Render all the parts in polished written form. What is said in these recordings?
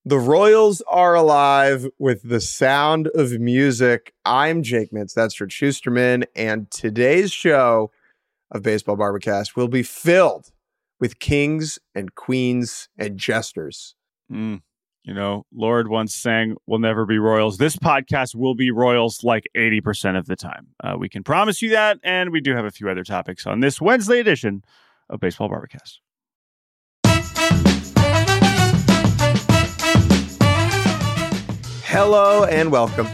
The Royals are alive with the sound of music. I'm Jake Mintz. That's Rich Schusterman. And today's show of Baseball Barbacast will be filled with kings and queens and jesters. Lord once sang, "We'll never be Royals." This podcast will be Royals like 80% of the time. We can promise you that. And we do have a few other topics on this Wednesday edition of Baseball Barbacast. Hello and welcome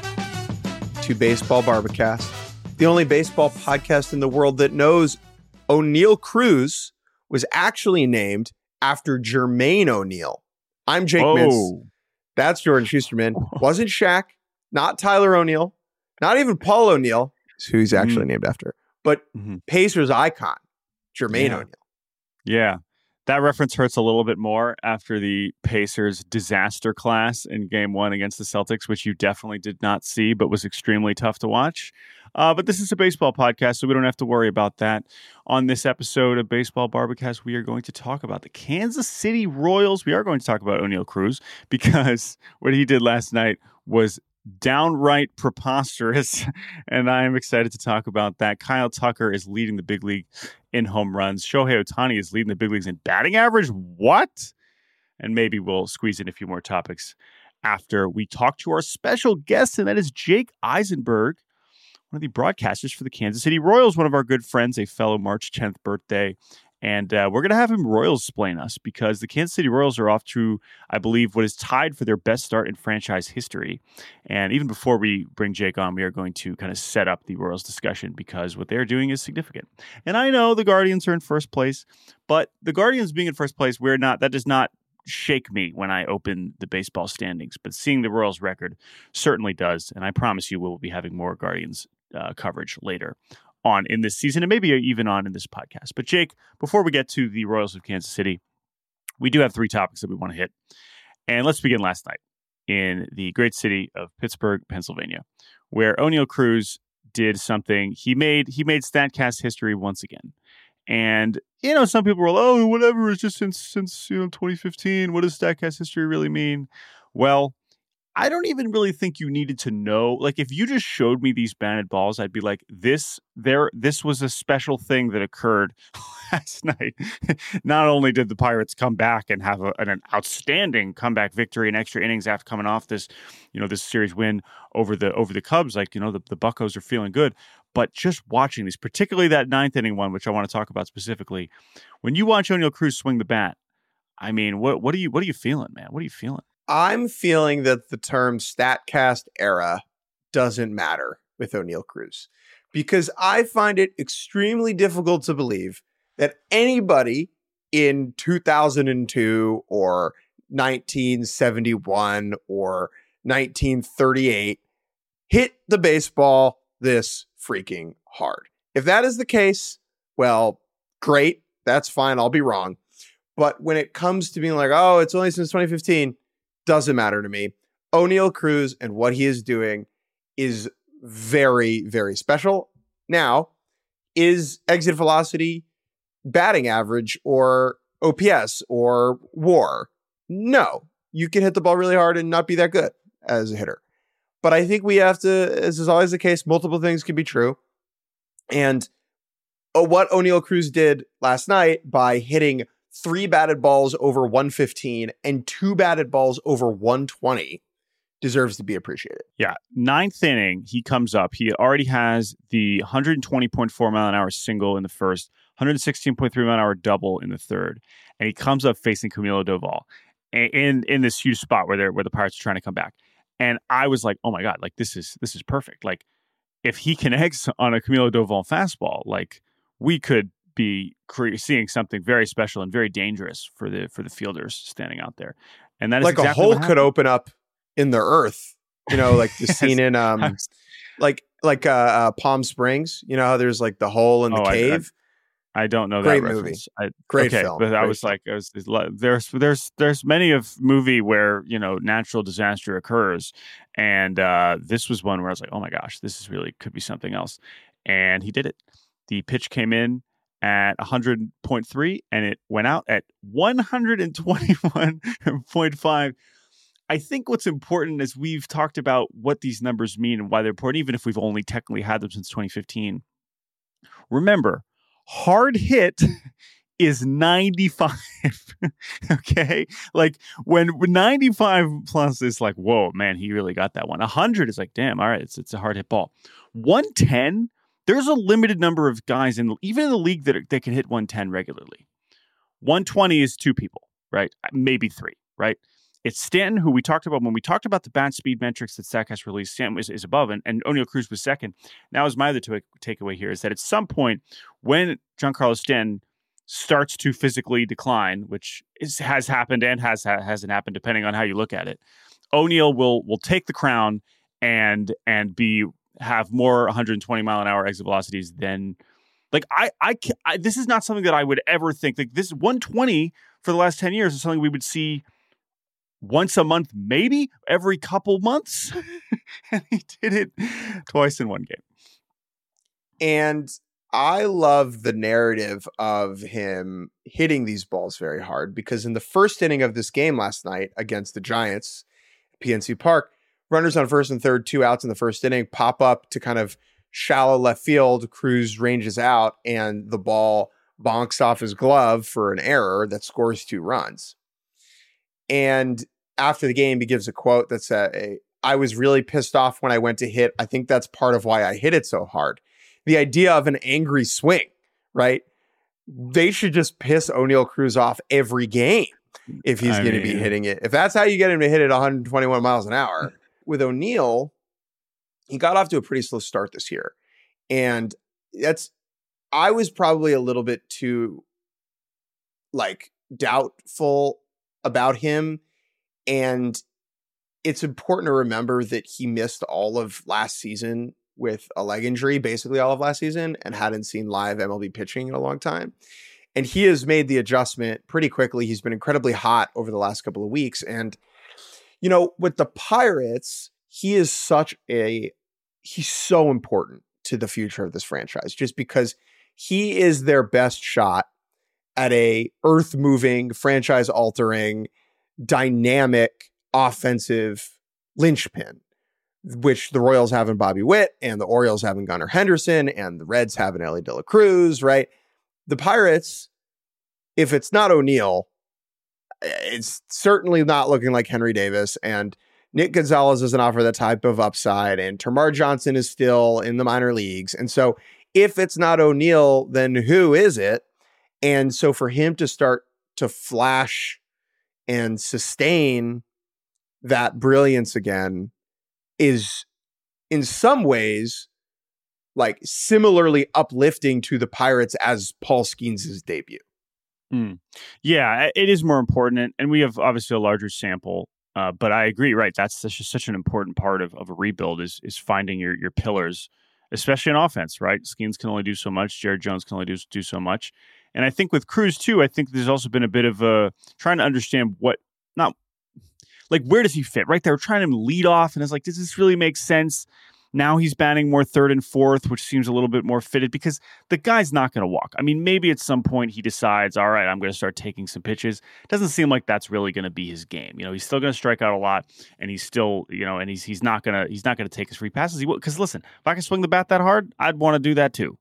to Baseball Barbacast, the only baseball podcast in the world that knows Oneil Cruz was actually named after Jermaine O'Neal. I'm Jake Mintz. That's Jordan Schusterman. Wasn't Shaq, not Tyler O'Neill, not even Paul O'Neill, who he's actually named after, but Pacers icon, Jermaine O'Neal. Yeah. That reference hurts a little bit more after the Pacers disaster class in Game 1 against the Celtics, which you definitely did not see, but was extremely tough to watch. But this is a baseball podcast, so we don't have to worry about that. On this episode of Baseball Barbacast, we are going to talk about the Kansas City Royals. We are going to talk about Oneil Cruz because what he did last night was downright preposterous, and I am excited to talk about that. Kyle Tucker is leading the big league in home runs. Shohei Ohtani is leading the big leagues in batting average. What? And maybe we'll squeeze in a few more topics after we talk to our special guest, and that is Jake Eisenberg, one of the broadcasters for the Kansas City Royals, one of our good friends, a fellow March 10th birthday. And we're going to have him Royals explain us because the Kansas City Royals are off to, I believe, what is tied for their best start in franchise history. And even before we bring Jake on, we are going to kind of set up the Royals discussion because what they're doing is significant. And I know the Guardians are in first place, but the Guardians being in first place, that does not shake me when I open the baseball standings. But seeing the Royals record certainly does. And I promise you we'll be having more Guardians coverage later on in this season and maybe even on in this podcast. But Jake, before we get to the Royals of Kansas City, we do have three topics that we want to hit. And let's begin last night in the great city of Pittsburgh, Pennsylvania, where Oneil Cruz did something. He made StatCast history once again. And, some people were like, oh, whatever, it's just since 2015. What does StatCast history really mean? Well, I don't even really think you needed to know. Like, if you just showed me these batted balls, I'd be like, this was a special thing that occurred last night. Not only did the Pirates come back and have an outstanding comeback victory in extra innings after coming off this series win over the Cubs, the Buccos are feeling good. But just watching these, particularly that ninth inning one, which I want to talk about specifically, when you watch Oneil Cruz swing the bat, I mean, what are you feeling, man? What are you feeling? I'm feeling that the term StatCast era doesn't matter with Oneil Cruz because I find it extremely difficult to believe that anybody in 2002 or 1971 or 1938 hit the baseball this freaking hard. If that is the case, well, great. That's fine. I'll be wrong. But when it comes to being like, oh, it's only since 2015, doesn't matter to me. Oneil Cruz and what he is doing is very, very special. Now, is exit velocity, batting average, or OPS, or WAR? No. You can hit the ball really hard and not be that good as a hitter. But I think we have to, as is always the case, multiple things can be true. And what Oneil Cruz did last night by hitting 3 batted balls over 115 and 2 batted balls over 120 deserves to be appreciated. Yeah. Ninth inning, he comes up. He already has the 120.4 mile an hour single in the first, 116.3 mile an hour double in the third. And he comes up facing Camilo Doval in this huge spot where the Pirates are trying to come back. And I was like, oh my God, like this is perfect. Like if he connects on a Camilo Doval fastball, like we could be seeing something very special and very dangerous for the fielders standing out there. And that is like exactly a hole could open up in the earth, like the scene in Palm Springs, how there's like the hole in the cave. I don't know Great that movie. reference. Great film. But I was like, there's many of movie where, natural disaster occurs. And this was one where I was like, oh my gosh, this is really could be something else. And he did it. The pitch came in at 100.3 and it went out at 121.5. I think what's important is we've talked about what these numbers mean and why they're important, even if we've only technically had them since 2015. Remember, hard hit is 95. Okay? Like when 95 plus is like, whoa, man, he really got that one. 100 is like, damn, all right, it's a hard hit ball. 110, there's a limited number of guys even in the league that can hit 110 regularly. 120 is 2 people, right? Maybe 3, right? It's Stanton, who we talked about when we talked about the bat speed metrics that Statcast released. Stanton is above, and O'Neill Cruz was second. Now, is my other takeaway here is that at some point when Giancarlo Stanton starts to physically decline, which has happened and hasn't happened, depending on how you look at it, O'Neill will take the crown and have more 120 mile an hour exit velocities than. Like I this is not something that I would ever think. Like this 120 for the last 10 years is something we would see once a month, maybe every couple months. And he did it twice in one game. And I love the narrative of him hitting these balls very hard, because in the first inning of this game last night against the Giants, PNC Park, runners on first and third, 2 outs in the first inning, pop up to kind of shallow left field. Cruz ranges out and the ball bonks off his glove for an error that scores 2 runs. And after the game, he gives a quote that said, I was really pissed off when I went to hit. I think that's part of why I hit it so hard. The idea of an angry swing, right? They should just piss O'Neill Cruz off every game if he's going to be hitting it. If that's how you get him to hit it 121 miles an hour. With O'Neill, he got off to a pretty slow start this year. And I was probably a little bit too doubtful about him. And it's important to remember that he missed all of last season with a leg injury, basically all of last season, and hadn't seen live MLB pitching in a long time. And he has made the adjustment pretty quickly. He's been incredibly hot over the last couple of weeks. And, with the Pirates, he's so important to the future of this franchise, just because he is their best shot at a earth-moving, franchise-altering, dynamic offensive linchpin, which the Royals have in Bobby Witt, and the Orioles have in Gunnar Henderson, and the Reds have in Elly De La Cruz, right? The Pirates, if it's not O'Neill, it's certainly not looking like Henry Davis, and Nick Gonzalez doesn't offer that type of upside, and Termarr Johnson is still in the minor leagues. And so if it's not O'Neill, then who is it? And so for him to start to flash and sustain that brilliance again is in some ways similarly uplifting to the Pirates as Paul Skeens' debut. Yeah, it is more important. And we have obviously a larger sample. But I agree, right? That's just such an important part of a rebuild is finding your pillars, especially in offense, right? Skeens can only do so much. Jared Jones can only do so much. And I think with Cruz too, I think there's also been a bit of a trying to understand where does he fit, right? They were trying to lead off, and it's like, does this really make sense? Now he's batting more third and fourth, which seems a little bit more fitted because the guy's not going to walk. I mean, maybe at some point he decides, all right, I'm going to start taking some pitches. Doesn't seem like that's really going to be his game. He's still going to strike out a lot, and he's still, and he's not going to take his free passes. Because listen, if I can swing the bat that hard, I'd want to do that too.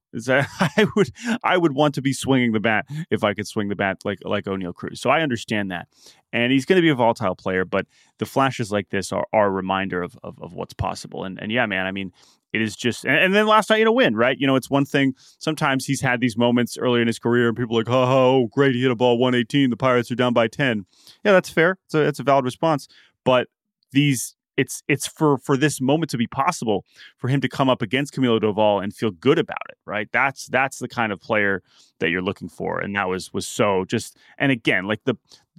I would want to be swinging the bat if I could swing the bat like O'Neill Cruz. So I understand that. And he's going to be a volatile player, but the flashes like this are a reminder of what's possible. And yeah, man, I mean, it is just, and then last night, win, right? It's one thing. Sometimes he's had these moments earlier in his career and people are like, oh, great. He hit a ball 118. The Pirates are down by 10. Yeah, that's fair. It's a valid response. But it's for this moment to be possible for him to come up against Camilo Doval and feel good about it, right? That's the kind of player that you're looking for. And that was so just, and again, the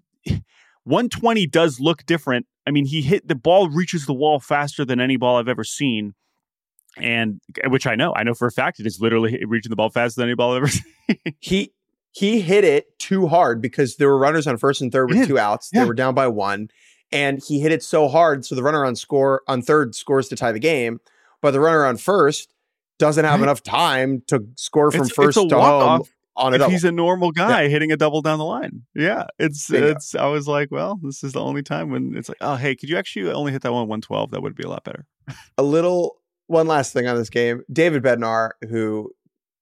120 does look different. I mean, the ball reaches the wall faster than any ball I've ever seen. And which I know for a fact, it is literally reaching the ball faster than any ball I've ever seen. He hit it too hard because there were runners on first and third with 2 outs. Yeah. They were down by 1. And he hit it so hard, so the runner on third scores to tie the game, but the runner on first doesn't have enough time to score from first to home. on it. If he's a normal guy Yeah. hitting a double down the line. Yeah. Bingo. I was like, well, this is the only time when it's like, oh, hey, could you actually only hit that one 112? That would be a lot better. One last thing on this game. David Bednar, who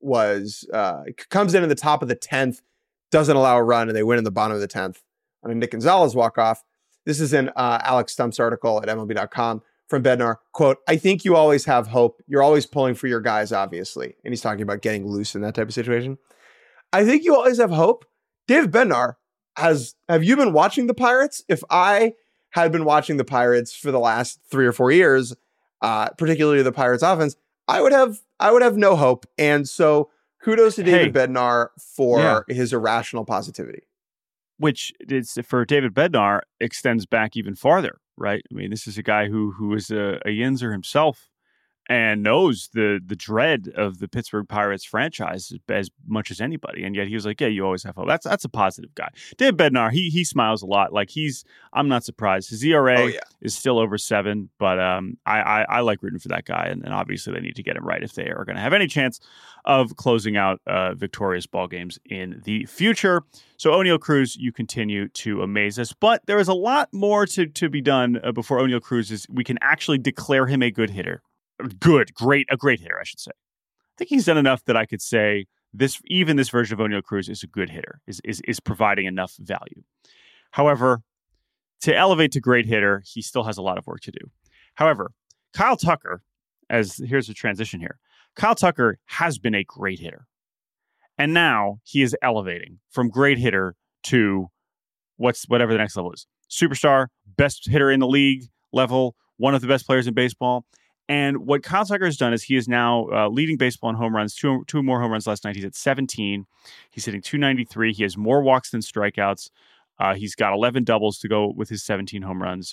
comes in the top of the 10th, doesn't allow a run, and they win in the bottom of the 10th on a Nick Gonzalez walk-off. This is in Alex Stump's article at MLB.com from Bednar. Quote, I think you always have hope. You're always pulling for your guys, obviously. And he's talking about getting loose in that type of situation. I think you always have hope. David Bednar, have you been watching the Pirates? If I had been watching the Pirates for the last 3 or 4 years, particularly the Pirates offense, I would have no hope. And so kudos to David Bednar for his irrational positivity. Which is, for David Bednar, extends back even farther, right? I mean, this is a guy who is a Yinzer himself and knows the dread of the Pittsburgh Pirates franchise as much as anybody. And yet he was like, yeah, you always have hope. That's a positive guy. David Bednar, he smiles a lot. Like I'm not surprised. His ERA is still over 7, but I like rooting for that guy. And obviously they need to get him right if they are going to have any chance of closing out victorious ball games in the future. So Oneil Cruz, you continue to amaze us, but there is a lot more to be done before Oneil Cruz we can actually declare him a good hitter. A great hitter, I should say. I think he's done enough that I could say this version of Oneil Cruz is a good hitter, is providing enough value. However, to elevate to great hitter, he still has a lot of work to do. However, Kyle Tucker, here's the transition here. Kyle Tucker has been a great hitter. And now he is elevating from great hitter to whatever the next level is. Superstar, best hitter in the league level, one of the best players in baseball. And what Kyle Tucker has done is he is now leading baseball in home runs, two more home runs last night. He's at 17. He's hitting .293. He has more walks than strikeouts. He's got 11 doubles to go with his 17 home runs.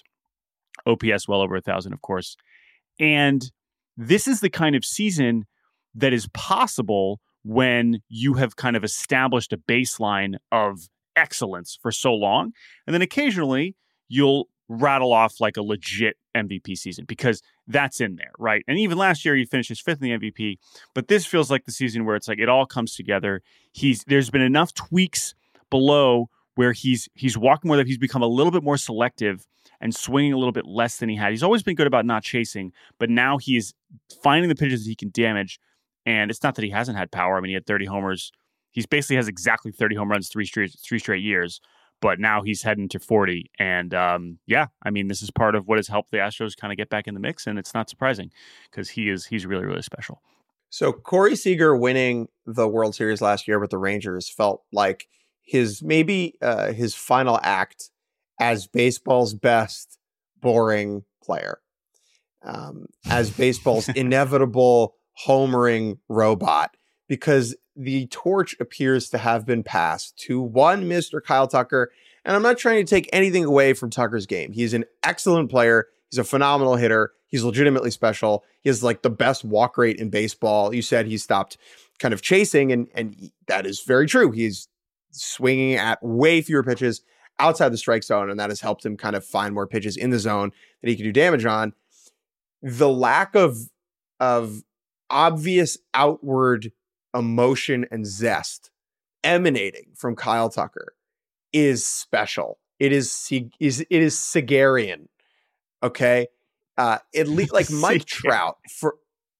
OPS well over 1,000, of course. And this is the kind of season that is possible when you have kind of established a baseline of excellence for so long. And then occasionally you'll rattle off like a legit MVP season because that's in there, right? And even last year he finished his 5th in the MVP, but this feels like the season where it's like it all comes together. There's been enough tweaks below where he's walking more, that he's become a little bit more selective and swinging a little bit less than he had. He's always been good about not chasing, but now he is finding the pitches that he can damage. And it's not that he hasn't had power. I mean, he had 30 homers. He basically has exactly 30 home runs three straight years. But now he's heading to 40. And I mean, this is part of what has helped the Astros kind of get back in the mix. And it's not surprising because he's really, really special. So Corey Seager winning the World Series last year with the Rangers felt like his final act as baseball's best boring player, as baseball's inevitable homering robot, because the torch appears to have been passed to one Mr. Kyle Tucker. And I'm not trying to take anything away from Tucker's game. He's an excellent player. He's a phenomenal hitter. He's legitimately special. He has like the best walk rate in baseball. You said he stopped kind of chasing, and that is very true. He's swinging at way fewer pitches outside the strike zone, and that has helped him kind of find more pitches in the zone that he can do damage on. The lack of obvious outward emotion and zest emanating from Kyle Tucker is special. It is Segerian. Okay. At least like Mike Trout for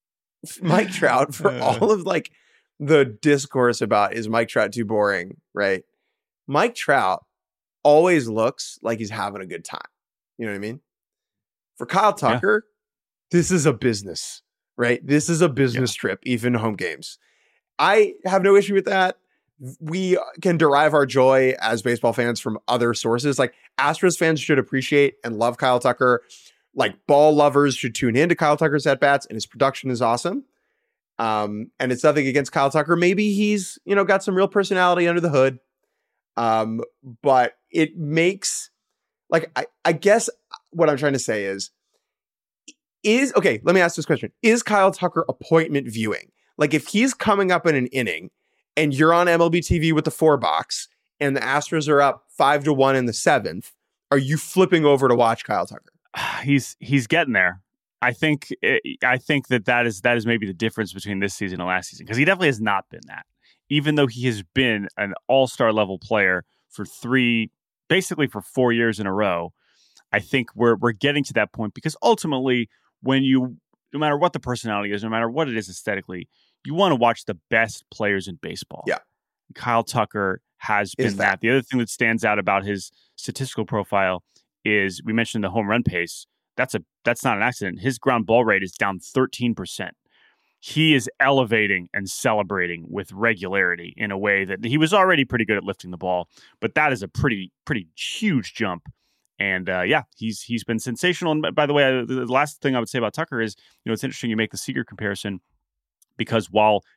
all of like the discourse about is Mike Trout too boring, right? Mike Trout always looks like he's having a good time. You know what I mean? For Kyle Tucker, this is a business, right? This is a business trip, even home games. I have no issue with that. We can derive our joy as baseball fans from other sources. Like Astros fans should appreciate and love Kyle Tucker. Like ball lovers should tune into Kyle Tucker's at-bats, and his production is awesome. And it's nothing against Kyle Tucker. Maybe he's, got some real personality under the hood. But it makes I guess what I'm trying to say is okay, let me ask this question. Is Kyle Tucker appointment viewing? Like if he's coming up in an inning and you're on MLB TV with the 4 box and the Astros are up 5-1 in the 7th, are you flipping over to watch Kyle Tucker? He's getting there. I think that is maybe the difference between this season and last season, because he definitely has not been that. even though he has been an all-star level player for basically for 4 years in a row, I think we're getting to that point because ultimately, no matter what the personality is, no matter what it is aesthetically, you want to watch the best players in baseball. Yeah. Kyle Tucker has been that. The other thing that stands out about his statistical profile is we mentioned the home run pace. That's not an accident. His ground ball rate is down 13%. He is elevating and celebrating with regularity in a way that he was already pretty good at lifting the ball, but that is a pretty huge jump. And he's been sensational. And by the way, the last thing I would say about Tucker is, it's interesting you make the Seager comparison because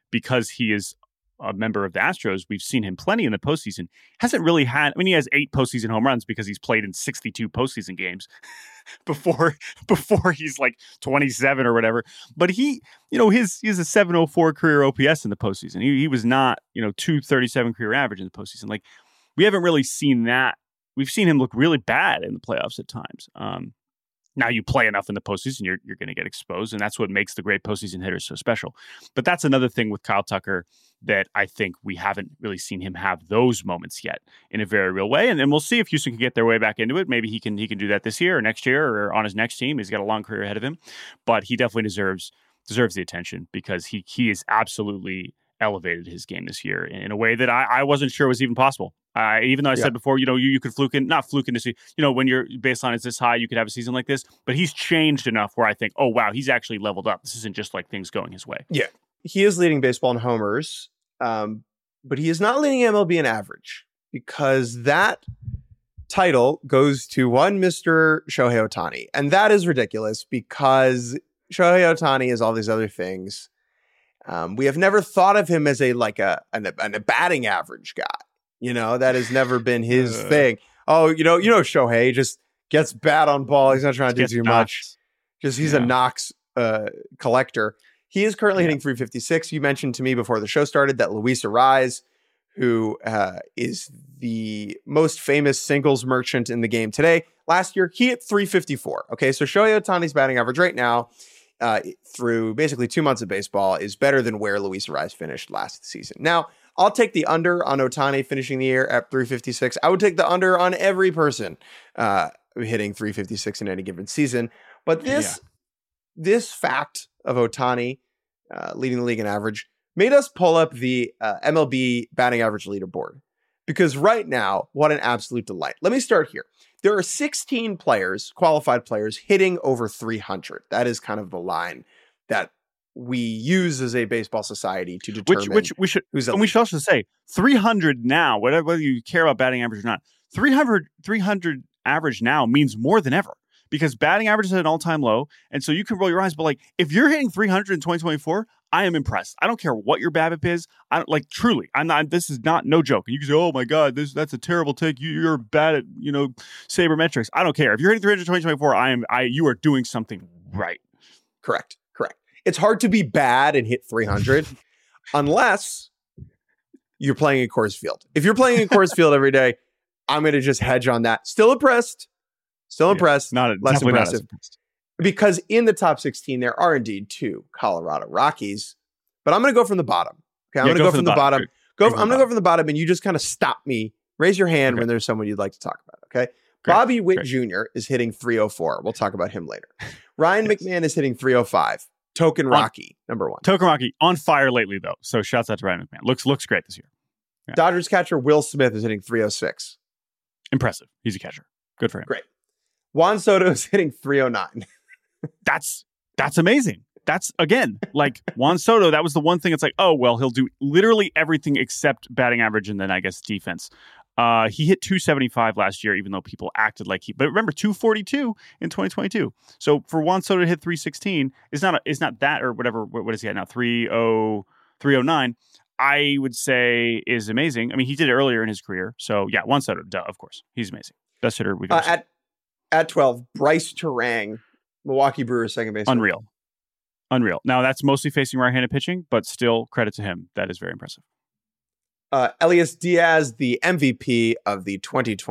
he is a member of the Astros, we've seen him plenty in the postseason. Hasn't really had, he has 8 postseason home runs because he's played in 62 postseason games before he's like 27 or whatever. But he's a 704 career OPS in the postseason. He was not, 237 career average in the postseason. Like, we haven't really seen that. We've seen him look really bad in the playoffs at times. Now you play enough in the postseason, you're going to get exposed, and that's what makes the great postseason hitters so special. But that's another thing with Kyle Tucker that I think we haven't really seen him have those moments yet in a very real way. And we'll see if Houston can get their way back into it. Maybe he can do that this year or next year or on his next team. He's got a long career ahead of him, but he definitely deserves the attention because he has absolutely elevated his game this year in a way that I wasn't sure was even possible. Even though I said before, you could not fluke into, when your baseline is this high, you could have a season like this, but he's changed enough where I think, oh, wow, he's actually leveled up. This isn't just like things going his way. Yeah. He is leading baseball in homers, but he is not leading MLB in average because that title goes to one Mr. Shohei Ohtani. And that is ridiculous because Shohei Ohtani is all these other things. We have never thought of him as a batting average guy. That has never been his thing. Oh, Shohei just gets bat on ball. He's not trying to do too much. He's a knocks collector. He is currently hitting 356. You mentioned to me before the show started that Luis Arraez, who is the most famous singles merchant in the game today, last year he hit 354. Okay, so Shohei Ohtani's batting average right now, through basically 2 months of baseball, is better than where Luis Arraez finished last season. Now, I'll take the under on Ohtani finishing the year at 356. I would take the under on every person hitting 356 in any given season. But this fact of Ohtani leading the league in average made us pull up the MLB batting average leaderboard. Because right now, what an absolute delight. Let me start here. There are 16 qualified players, hitting over 300. That is kind of the line that we use as a baseball society to determine which we should. And we should also say 300 now. Whether you care about batting average or not, 300 average now means more than ever because batting average is at an all-time low, and so you can roll your eyes. But like, if you're hitting 300 in 2024, I am impressed. I don't care what your BABIP is. I don't truly. I'm not. This is no joke. And you can say, "Oh my God, that's a terrible take. You're bad at sabermetrics." I don't care. If you're hitting 300 in 2024, you are doing something right. Correct. It's hard to be bad and hit 300 unless you're playing in Coors Field. If you're playing in Coors Field every day, I'm going to just hedge on that. Still impressed. Less impressive. Because in the top 16, there are indeed 2 Colorado Rockies. But I'm going to go from the bottom. Okay, I'm going to go from the bottom. I'm going to go from the bottom, and you just kind of stop me. Raise your hand when there's someone you'd like to talk about. Okay. Great. Bobby Witt Jr. is hitting 304. We'll talk about him later. Ryan McMahon is hitting 305. Token Rocky, number 1. Token Rocky on fire lately, though. So shouts out to Ryan McMahon. Looks great this year. Yeah. Dodgers catcher Will Smith is hitting 306. Impressive. He's a catcher. Good for him. Great. Juan Soto is hitting 309. That's amazing. That's, again, like Juan Soto, that was the one thing. It's like, oh, well, he'll do literally everything except batting average and then I guess defense. He hit 275 last year, even though people acted like but remember 242 in 2022. So for Juan Soto to hit 316 is not that or whatever. What is he at now? 309. I would say is amazing. I mean, he did it earlier in his career. So yeah, Juan Soto, duh, of course. He's amazing. Best hitter we've ever seen. At 12, Bryce Terang, Milwaukee Brewers second baseman. Unreal. Now that's mostly facing right-handed pitching, but still credit to him. That is very impressive. Elias Diaz, the MVP of the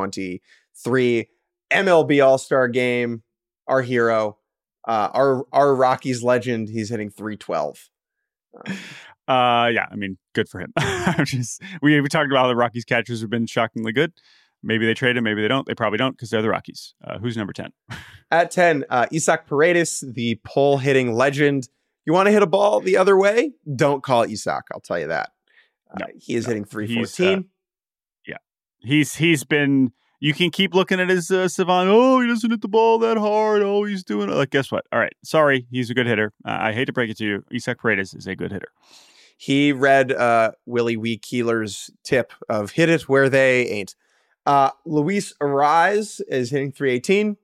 2023 MLB All-Star Game, our hero, our Rockies legend. He's hitting 312. Yeah, I mean, good for him. We talked about how the Rockies catchers have been shockingly good. Maybe they trade him, maybe they don't. They probably don't because they're the Rockies. Who's number 10? At 10, Isaac Paredes, the pole hitting legend. You want to hit a ball the other way? Don't call it Isaac. I'll tell you that. He is hitting 314. He's been. You can keep looking at his Savant. Oh, he doesn't hit the ball that hard. Oh, he's doing like. Guess what? All right, sorry, he's a good hitter. I hate to break it to you, Isaac Paredes is a good hitter. He read Willie Wee Keeler's tip of hit it where they ain't. Luis Arraez is hitting 318.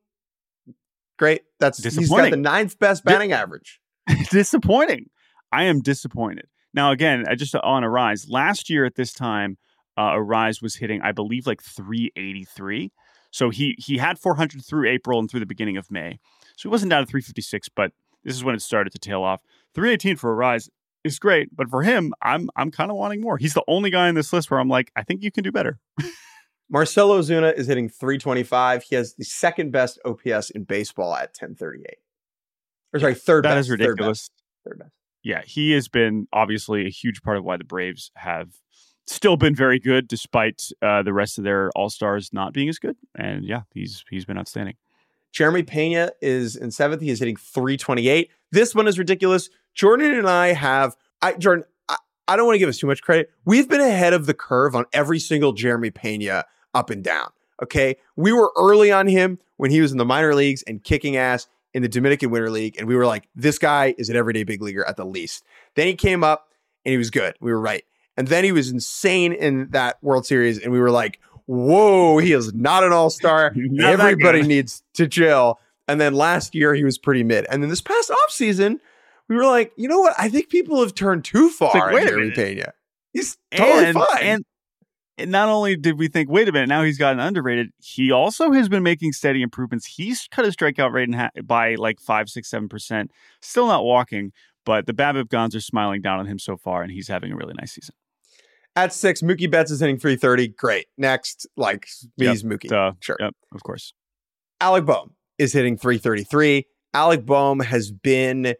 Great. He's got the 9th best batting average. Disappointing. I am disappointed. Now, again, just on Arraez, last year at this time, Arraez was hitting, I believe, like 383. So he had 400 through April and through the beginning of May. So he wasn't down to 356, but this is when it started to tail off. 318 for Arraez is great, but for him, I'm kind of wanting more. He's the only guy in this list where I'm like, I think you can do better. Marcell Ozuna is hitting 325. He has the 2nd best OPS in baseball at 1038. Or sorry, third best. That is ridiculous. Third best. Yeah, he has been obviously a huge part of why the Braves have still been very good despite the rest of their all-stars not being as good. And yeah, he's been outstanding. Jeremy Pena is in 7th. He is hitting 328. This one is ridiculous. Jordan and I have... Jordan, I don't want to give us too much credit. We've been ahead of the curve on every single Jeremy Pena up and down. Okay? We were early on him when he was in the minor leagues and kicking ass in the Dominican Winter League. And we were like, this guy is an everyday big leaguer at the least. Then he came up and he was good. We were right. And then he was insane in that World Series. And we were like, whoa, he is not an all-star. Everybody needs to chill. And then last year he was pretty mid. And then this past offseason, we were like, you know what? I think people have turned too far on Jeremy Pena. He's totally fine. And not only did we think, wait a minute, now he's gotten underrated, he also has been making steady improvements. He's cut his strikeout rate by like 5, 6, 7%. Still not walking, but the BABIP gods are smiling down on him so far, and he's having a really nice season. At 6, Mookie Betts is hitting 330. Great. Next, he's Mookie. Sure. Yep, of course. Alec Bohm is hitting 333. Alec Bohm has been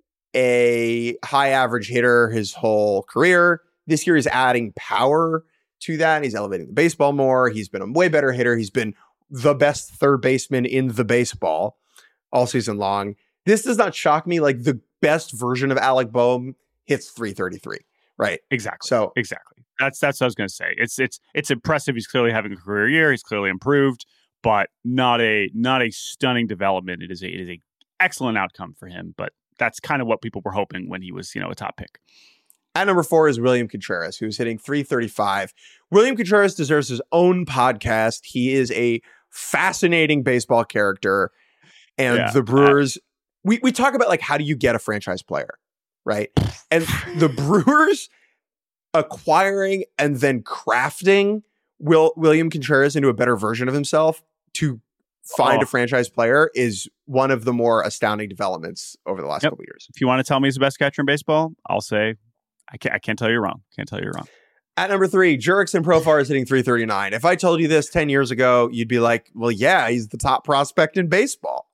a high average hitter his whole career. This year is adding power to that. He's elevating the baseball more. He's been a way better hitter. He's been the best third baseman in the baseball all season long. This does not shock me. Like, the best version of Alec Bohm hits 333, right? Exactly. So exactly. That's what I was going to say. It's impressive. He's clearly having a career year. He's clearly improved, but not a stunning development. It is a excellent outcome for him, but that's kind of what people were hoping when he was, a top pick. At number 4 is William Contreras, who's hitting 335. William Contreras deserves his own podcast. He is a fascinating baseball character. And the Brewers, we talk about, like, how do you get a franchise player, right? And the Brewers acquiring and then crafting William Contreras into a better version of himself to find a franchise player is one of the more astounding developments over the last couple of years. If you want to tell me he's the best catcher in baseball, I'll say I can't tell you wrong. Can't tell you wrong. At number 3, Jurickson Profar is hitting 339. If I told you this 10 years ago, you'd be like, well, yeah, he's the top prospect in baseball.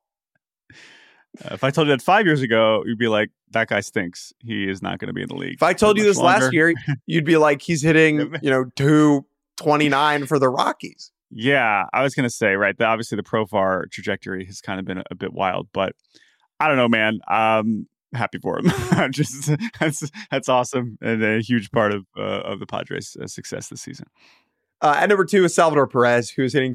If I told you that 5 years ago, you'd be like, that guy stinks. He is not going to be in the league. If I told you this last year, you'd be like, he's hitting, 229 for the Rockies. Yeah, I was going to say, right. Obviously, the Profar trajectory has kind of been a bit wild, but I don't know, man. Happy for him. That's awesome and a huge part of the Padres' success this season. At number 2 is Salvador Perez, who's hitting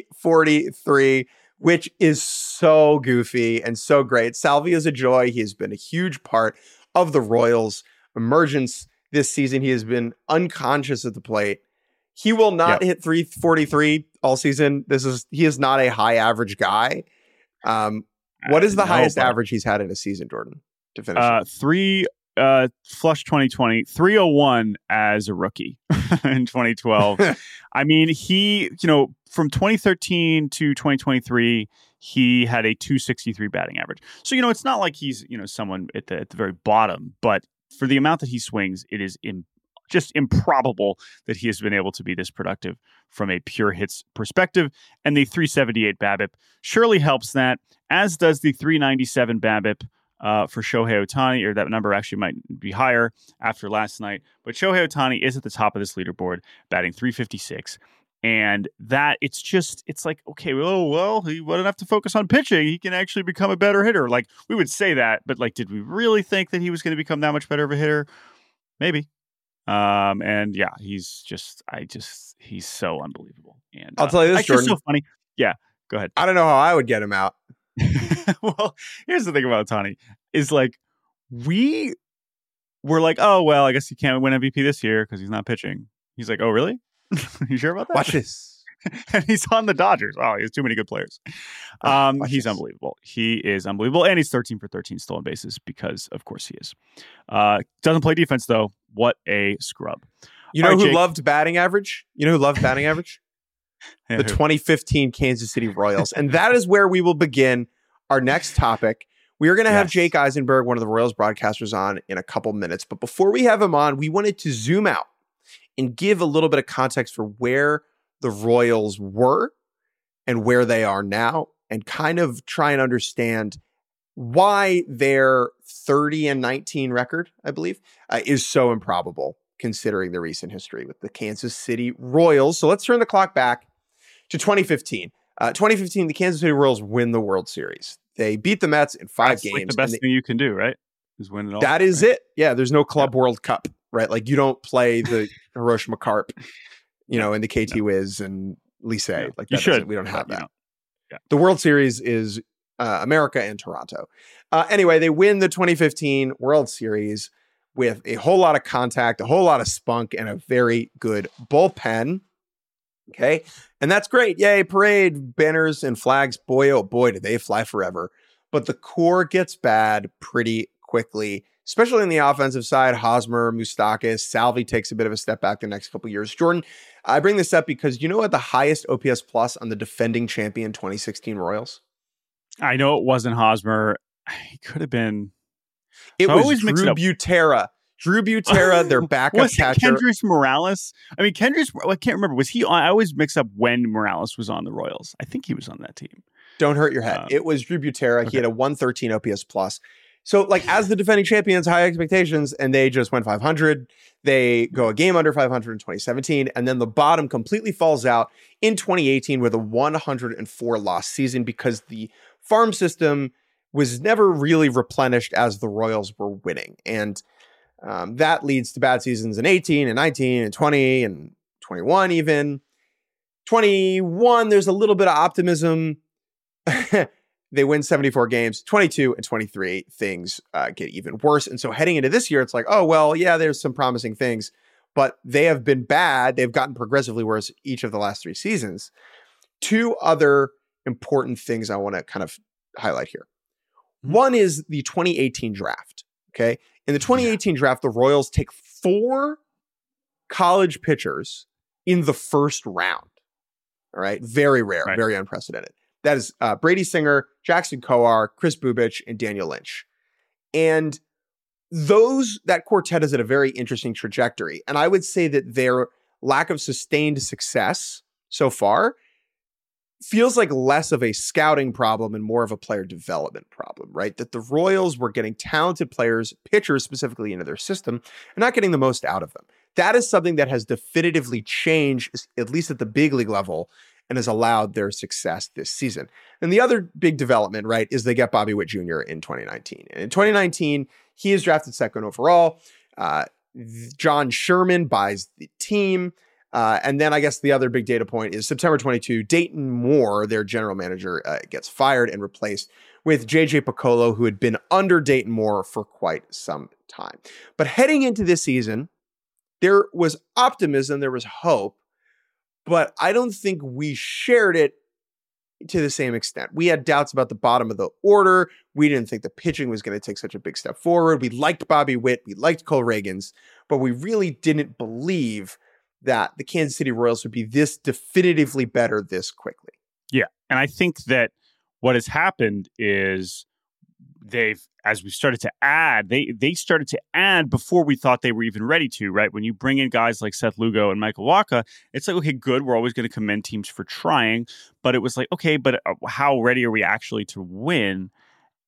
343, which is so goofy and so great. Salvi is a joy. He has been a huge part of the Royals' emergence this season. He has been unconscious at the plate. He will not hit 343 all season. He is not a high average guy. What is the highest average he's had in a season, Jordan? To finish, flush 2020, 301 as a rookie in 2012. I mean, he, from 2013 to 2023, he had a 263 batting average. So, it's not like he's, someone at the very bottom, but for the amount that he swings, it is just improbable that he has been able to be this productive from a pure hits perspective. And the 378 BABIP surely helps that, as does the 397 BABIP. for Shohei Ohtani, or that number actually might be higher after last night. But Shohei Ohtani is at the top of this leaderboard, batting .356. And that it's like, okay, well, he wouldn't have to focus on pitching. He can actually become a better hitter. Like, we would say that, but like, did we really think that he was going to become that much better of a hitter? Maybe. And yeah, he's so unbelievable. And I'll tell you this, Jordan. It's so funny. Yeah, go ahead. I don't know how I would get him out. Well, here's the thing about Ohtani is like, we were like, oh, well, I guess he can't win MVP this year because he's not pitching. He's like, oh, really? You sure about that? Watch this. And he's on the Dodgers. Oh, he has too many good players. He's unbelievable. He is unbelievable. And he's 13 for 13 stolen bases because, of course, he is. Doesn't play defense, though. What a scrub. You know who loved batting average? You know who loved batting average? The 2015 Kansas City Royals. And that is where we will begin our next topic. We are going to have Jake Eisenberg, one of the Royals broadcasters, on in a couple minutes. But before we have him on, we wanted to zoom out and give a little bit of context for where the Royals were and where they are now, and kind of try and understand why their 30-19 record, I believe, is so improbable considering the recent history with the Kansas City Royals. So let's turn the clock back to 2015. 2015, the Kansas City Royals win the World Series. They beat the Mets in 5 games. Like the best thing you can do, right? Is win it all. That is it. Yeah, there's no Club World Cup, right? Like, you don't play the Hiroshima Carp, in the KT Wiz and Lycée. Like, you should. We don't have that. Yeah. The World Series is America and Toronto. Anyway, they win the 2015 World Series with a whole lot of contact, a whole lot of spunk, and a very good bullpen. Okay. And that's great. Yay, parade, banners and flags. Boy, oh boy, do they fly forever. But the core gets bad pretty quickly, especially on the offensive side. Hosmer, Moustakas, Salvi takes a bit of a step back the next couple of years. Jordan, I bring this up because you know what the highest OPS plus on the defending champion 2016 Royals? I know it wasn't Hosmer. He could have been. It was Drew Butera. Drew Butera, their backup catcher. Kendrys Morales? I mean, I can't remember. Was he on? I always mix up when Morales was on the Royals. I think he was on that team. Don't hurt your head. It was Drew Butera. Okay. He had a 113 OPS plus. So, like, as the defending champions, high expectations, and they just went 500. They go a game under 500 in 2017, and then the bottom completely falls out in 2018 with a 104 loss season because the farm system was never really replenished as the Royals were winning. And that leads to bad seasons in 18 and 19 and 20 and 21 even. 21, there's a little bit of optimism. They win 74 games. 22 and 23, things get even worse. And so heading into this year, it's like, oh, well, yeah, there's some promising things, but they have been bad. They've gotten progressively worse each of the last 3 seasons. 2 other important things I want to kind of highlight here. One is the 2018 draft. Okay. In the 2018 draft, the Royals take 4 college pitchers in the first round. All right. Very rare, very unprecedented. That is Brady Singer, Jackson Kowar, Chris Bubich, and Daniel Lynch. And that quartet is at a very interesting trajectory. And I would say that their lack of sustained success so far feels like less of a scouting problem and more of a player development problem, right? That the Royals were getting talented players, pitchers specifically, into their system and not getting the most out of them. That is something that has definitively changed, at least at the big league level, and has allowed their success this season. And the other big development, right, is they get Bobby Witt Jr. in 2019. And in 2019, he is drafted 2nd overall. John Sherman buys the team. And then I guess the other big data point is September 22, Dayton Moore, their general manager, gets fired and replaced with JJ Piccolo, who had been under Dayton Moore for quite some time. But heading into this season, there was optimism, there was hope, but I don't think we shared it to the same extent. We had doubts about the bottom of the order. We didn't think the pitching was going to take such a big step forward. We liked Bobby Witt. We liked Cole Reagans, but we really didn't believe that the Kansas City Royals would be this definitively better this quickly. Yeah. And I think that what has happened is as we started to add, they started to add before we thought they were even ready to, right? When you bring in guys like Seth Lugo and Michael Wacha, it's like, okay, good. We're always going to commend teams for trying, but it was like, okay, but how ready are we actually to win?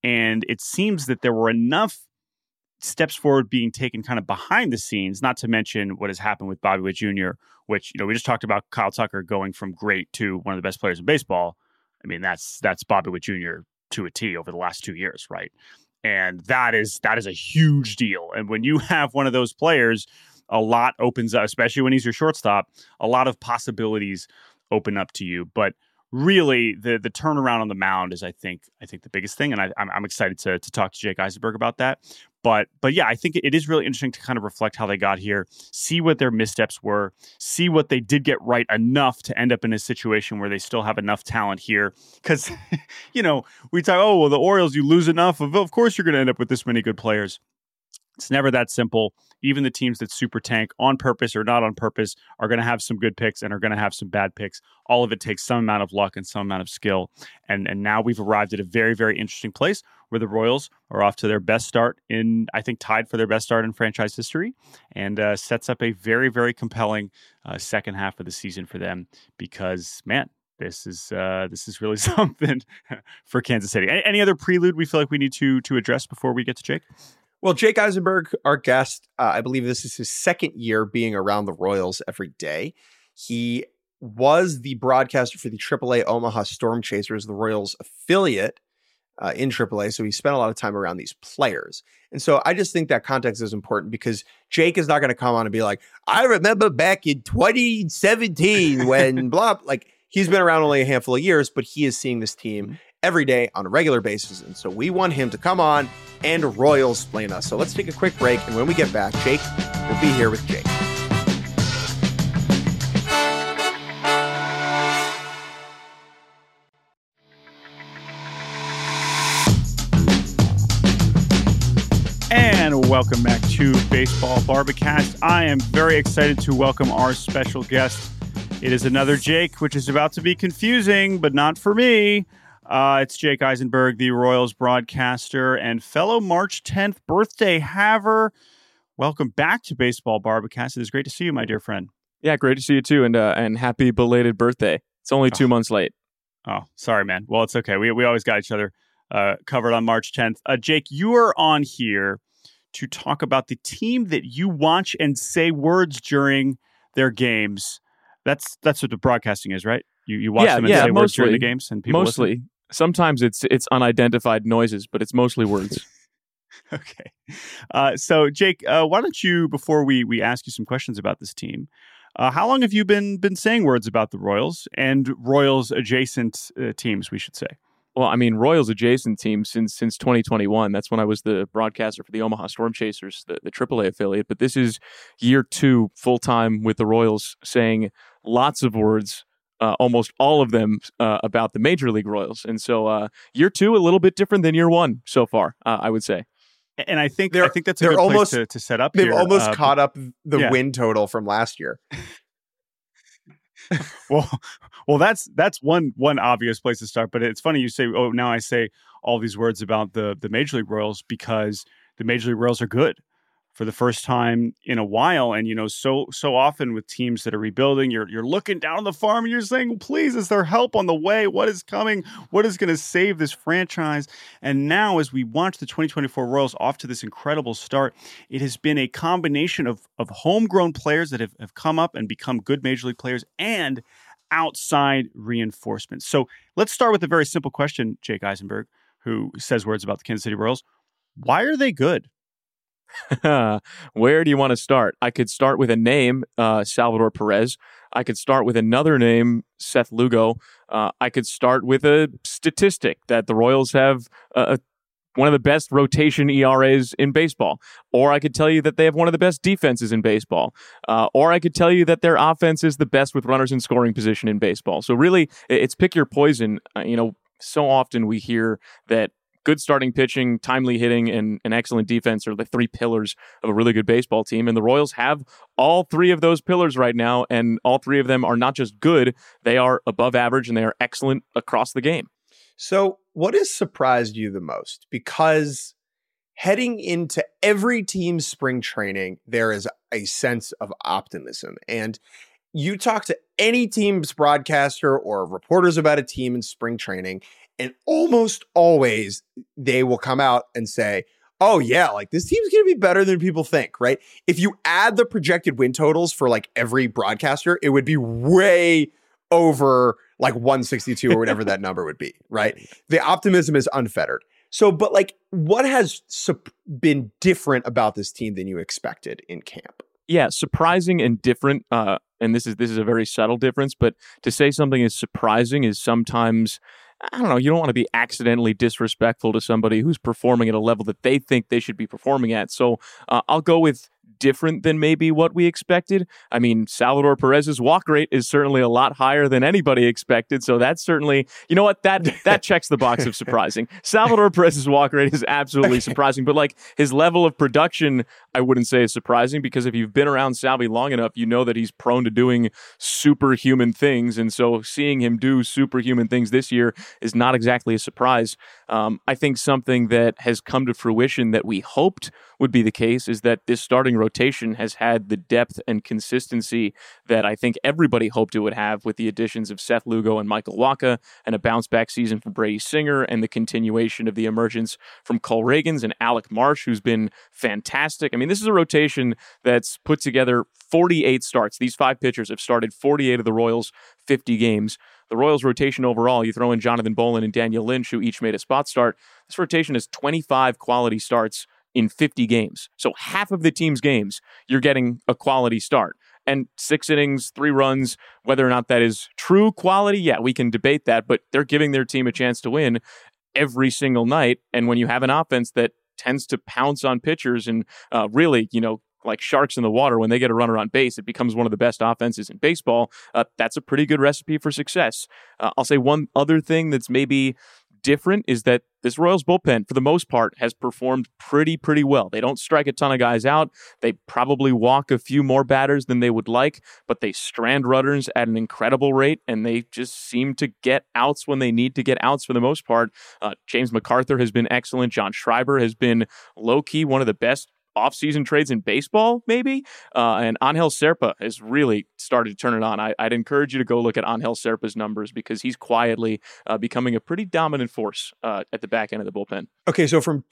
And it seems that there were enough steps forward being taken kind of behind the scenes, not to mention what has happened with Bobby Witt Jr., which, we just talked about Kyle Tucker going from great to one of the best players in baseball. I mean, that's Bobby Witt Jr. to a T over the last 2 years, right? And that is a huge deal. And when you have one of those players, a lot opens up, especially when he's your shortstop, a lot of possibilities open up to you. But really, the turnaround on the mound is, I think the biggest thing, and I'm excited to talk to Jake Eisenberg about that. But yeah, I think it is really interesting to kind of reflect how they got here, see what their missteps were, see what they did get right enough to end up in a situation where they still have enough talent here. Because, we talk, oh, well, the Orioles, you lose enough, of course you're going to end up with this many good players. It's never that simple. Even the teams that super tank on purpose or not on purpose are going to have some good picks and are going to have some bad picks. All of it takes some amount of luck and some amount of skill. And now we've arrived at a very, very interesting place where the Royals are off to their best start tied for their best start in franchise history, and sets up a very, very compelling second half of the season for them because, man, this is really something for Kansas City. Any other prelude we feel like we need to address before we get to Jake? Well, Jake Eisenberg, our guest, I believe this is his second year being around the Royals every day. He was the broadcaster for the AAA Omaha Storm Chasers, the Royals affiliate in AAA. So he spent a lot of time around these players. And so I just think that context is important because Jake is not going to come on and be like, I remember back in 2017 when blah, like he's been around only a handful of years, but he is seeing this team every day on a regular basis. And so we want him to come on and Royals explain us. So let's take a quick break. And when we get back, Jake will be here with Jake. And welcome back to Baseball Barbacast. I am very excited to welcome our special guest. It is another Jake, which is about to be confusing, but not for me. It's Jake Eisenberg, the Royals broadcaster and fellow March 10th birthday haver. Welcome back to Baseball Barbacast. It is great to see you, my dear friend. Yeah, great to see you too, and happy belated birthday. It's only 2 months late. Oh, sorry, man. Well, it's okay. We always got each other covered on March 10th. Jake, you are on here to talk about the team that you watch and say words during their games. That's what the broadcasting is, right? You watch them and say words during the games, and people listen? Sometimes it's unidentified noises, but it's mostly words. Okay. So, Jake, why don't you, before we ask you some questions about this team, how long have you been saying words about the Royals and Royals adjacent teams, we should say? Well, I mean, Royals adjacent teams since 2021. That's when I was the broadcaster for the Omaha Storm Chasers, the AAA affiliate. But this is year 2 full-time with the Royals, saying lots of words, almost all of them about the Major League Royals. And so year 2, a little bit different than year 1 so far, I would say. And I think that's a good place to set up. They've here. almost caught up the win total from last year. Well, that's one obvious place to start. But it's funny you say, oh, now I say all these words about the Major League Royals because the Major League Royals are good for the first time in a while. And, so often with teams that are rebuilding, you're looking down the farm and you're saying, please, is there help on the way? What is coming? What is going to save this franchise? And now as we watch the 2024 Royals off to this incredible start, it has been a combination of homegrown players that have come up and become good Major League players and outside reinforcements. So let's start with a very simple question, Jake Eisenberg, who says words about the Kansas City Royals. Why are they good? Where do you want to start? I could start with a name, Salvador Perez. I could start with another name, Seth Lugo. I could start with a statistic that the Royals have one of the best rotation ERAs in baseball. Or I could tell you that they have one of the best defenses in baseball. Or I could tell you that their offense is the best with runners in scoring position in baseball. So really, it's pick your poison. So often we hear that good starting pitching, timely hitting, and an excellent defense are the 3 pillars of a really good baseball team. And the Royals have all 3 of those pillars right now, and all 3 of them are not just good, they are above average, and they are excellent across the game. So what has surprised you the most? Because heading into every team's spring training, there is a sense of optimism. And you talk to any team's broadcaster or reporters about a team in spring training, And almost always they will come out and say, oh yeah, like this team's going to be better than people think, right? If you add the projected win totals for like every broadcaster, it would be way over like 162 or whatever that number would be, right? The optimism is unfettered. So, but like, what has been different about this team than you expected in camp? Yeah, surprising and different. And this is a very subtle difference, but to say something is surprising is sometimes, I don't know, you don't want to be accidentally disrespectful to somebody who's performing at a level that they think they should be performing at. So I'll go with different than maybe what we expected. I mean, Salvador Perez's walk rate is certainly a lot higher than anybody expected. So that's certainly, you know what, that checks the box of surprising. Salvador Perez's walk rate is absolutely surprising, but like his level of production, I wouldn't say is surprising, because if you've been around Salvi long enough, you know that he's prone to doing superhuman things. And so seeing him do superhuman things this year is not exactly a surprise. I think something that has come to fruition that we hoped would be the case is that this starting rotation has had the depth and consistency that I think everybody hoped it would have, with the additions of Seth Lugo and Michael Wacha, and a bounce-back season from Brady Singer, and the continuation of the emergence from Cole Reagans and Alec Marsh, who's been fantastic. I mean, this is a rotation that's put together 48 starts. These 5 pitchers have started 48 of the Royals' 50 games. The Royals' rotation overall, you throw in Jonathan Bolin and Daniel Lynch, who each made a spot start. This rotation has 25 quality starts in 50 games. So half of the team's games, you're getting a quality start. And 6 innings, 3 runs, whether or not that is true quality, yeah, we can debate that, but they're giving their team a chance to win every single night. And when you have an offense that tends to pounce on pitchers and really, like sharks in the water, when they get a runner on base, it becomes one of the best offenses in baseball. That's a pretty good recipe for success. I'll say one other thing that's maybe different is that this Royals bullpen, for the most part, has performed pretty well. They don't strike a ton of guys out. They probably walk a few more batters than they would like, but they strand runners at an incredible rate, and they just seem to get outs when they need to get outs for the most part. James McArthur has been excellent. John Schreiber has been low-key one of the best off-season trades in baseball, maybe. And Angel Serpa has really started to turn it on. I'd encourage you to go look at Angel Serpa's numbers, because he's quietly becoming a pretty dominant force at the back end of the bullpen. Okay, so from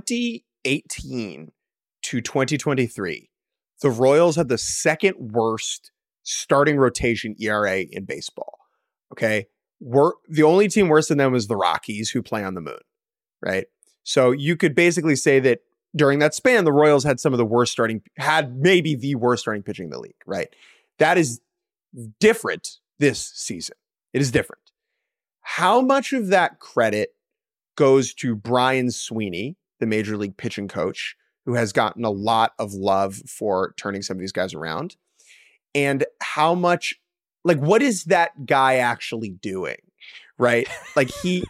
2018 to 2023, the Royals had the second worst starting rotation ERA in baseball. Okay, the only team worse than them was the Rockies, who play on the moon, right? So you could basically say that during that span, the Royals had maybe the worst starting pitching in the league, right? That is different this season. It is different. How much of that credit goes to Brian Sweeney, the major league pitching coach, who has gotten a lot of love for turning some of these guys around? And how much, like, what is that guy actually doing, right? Like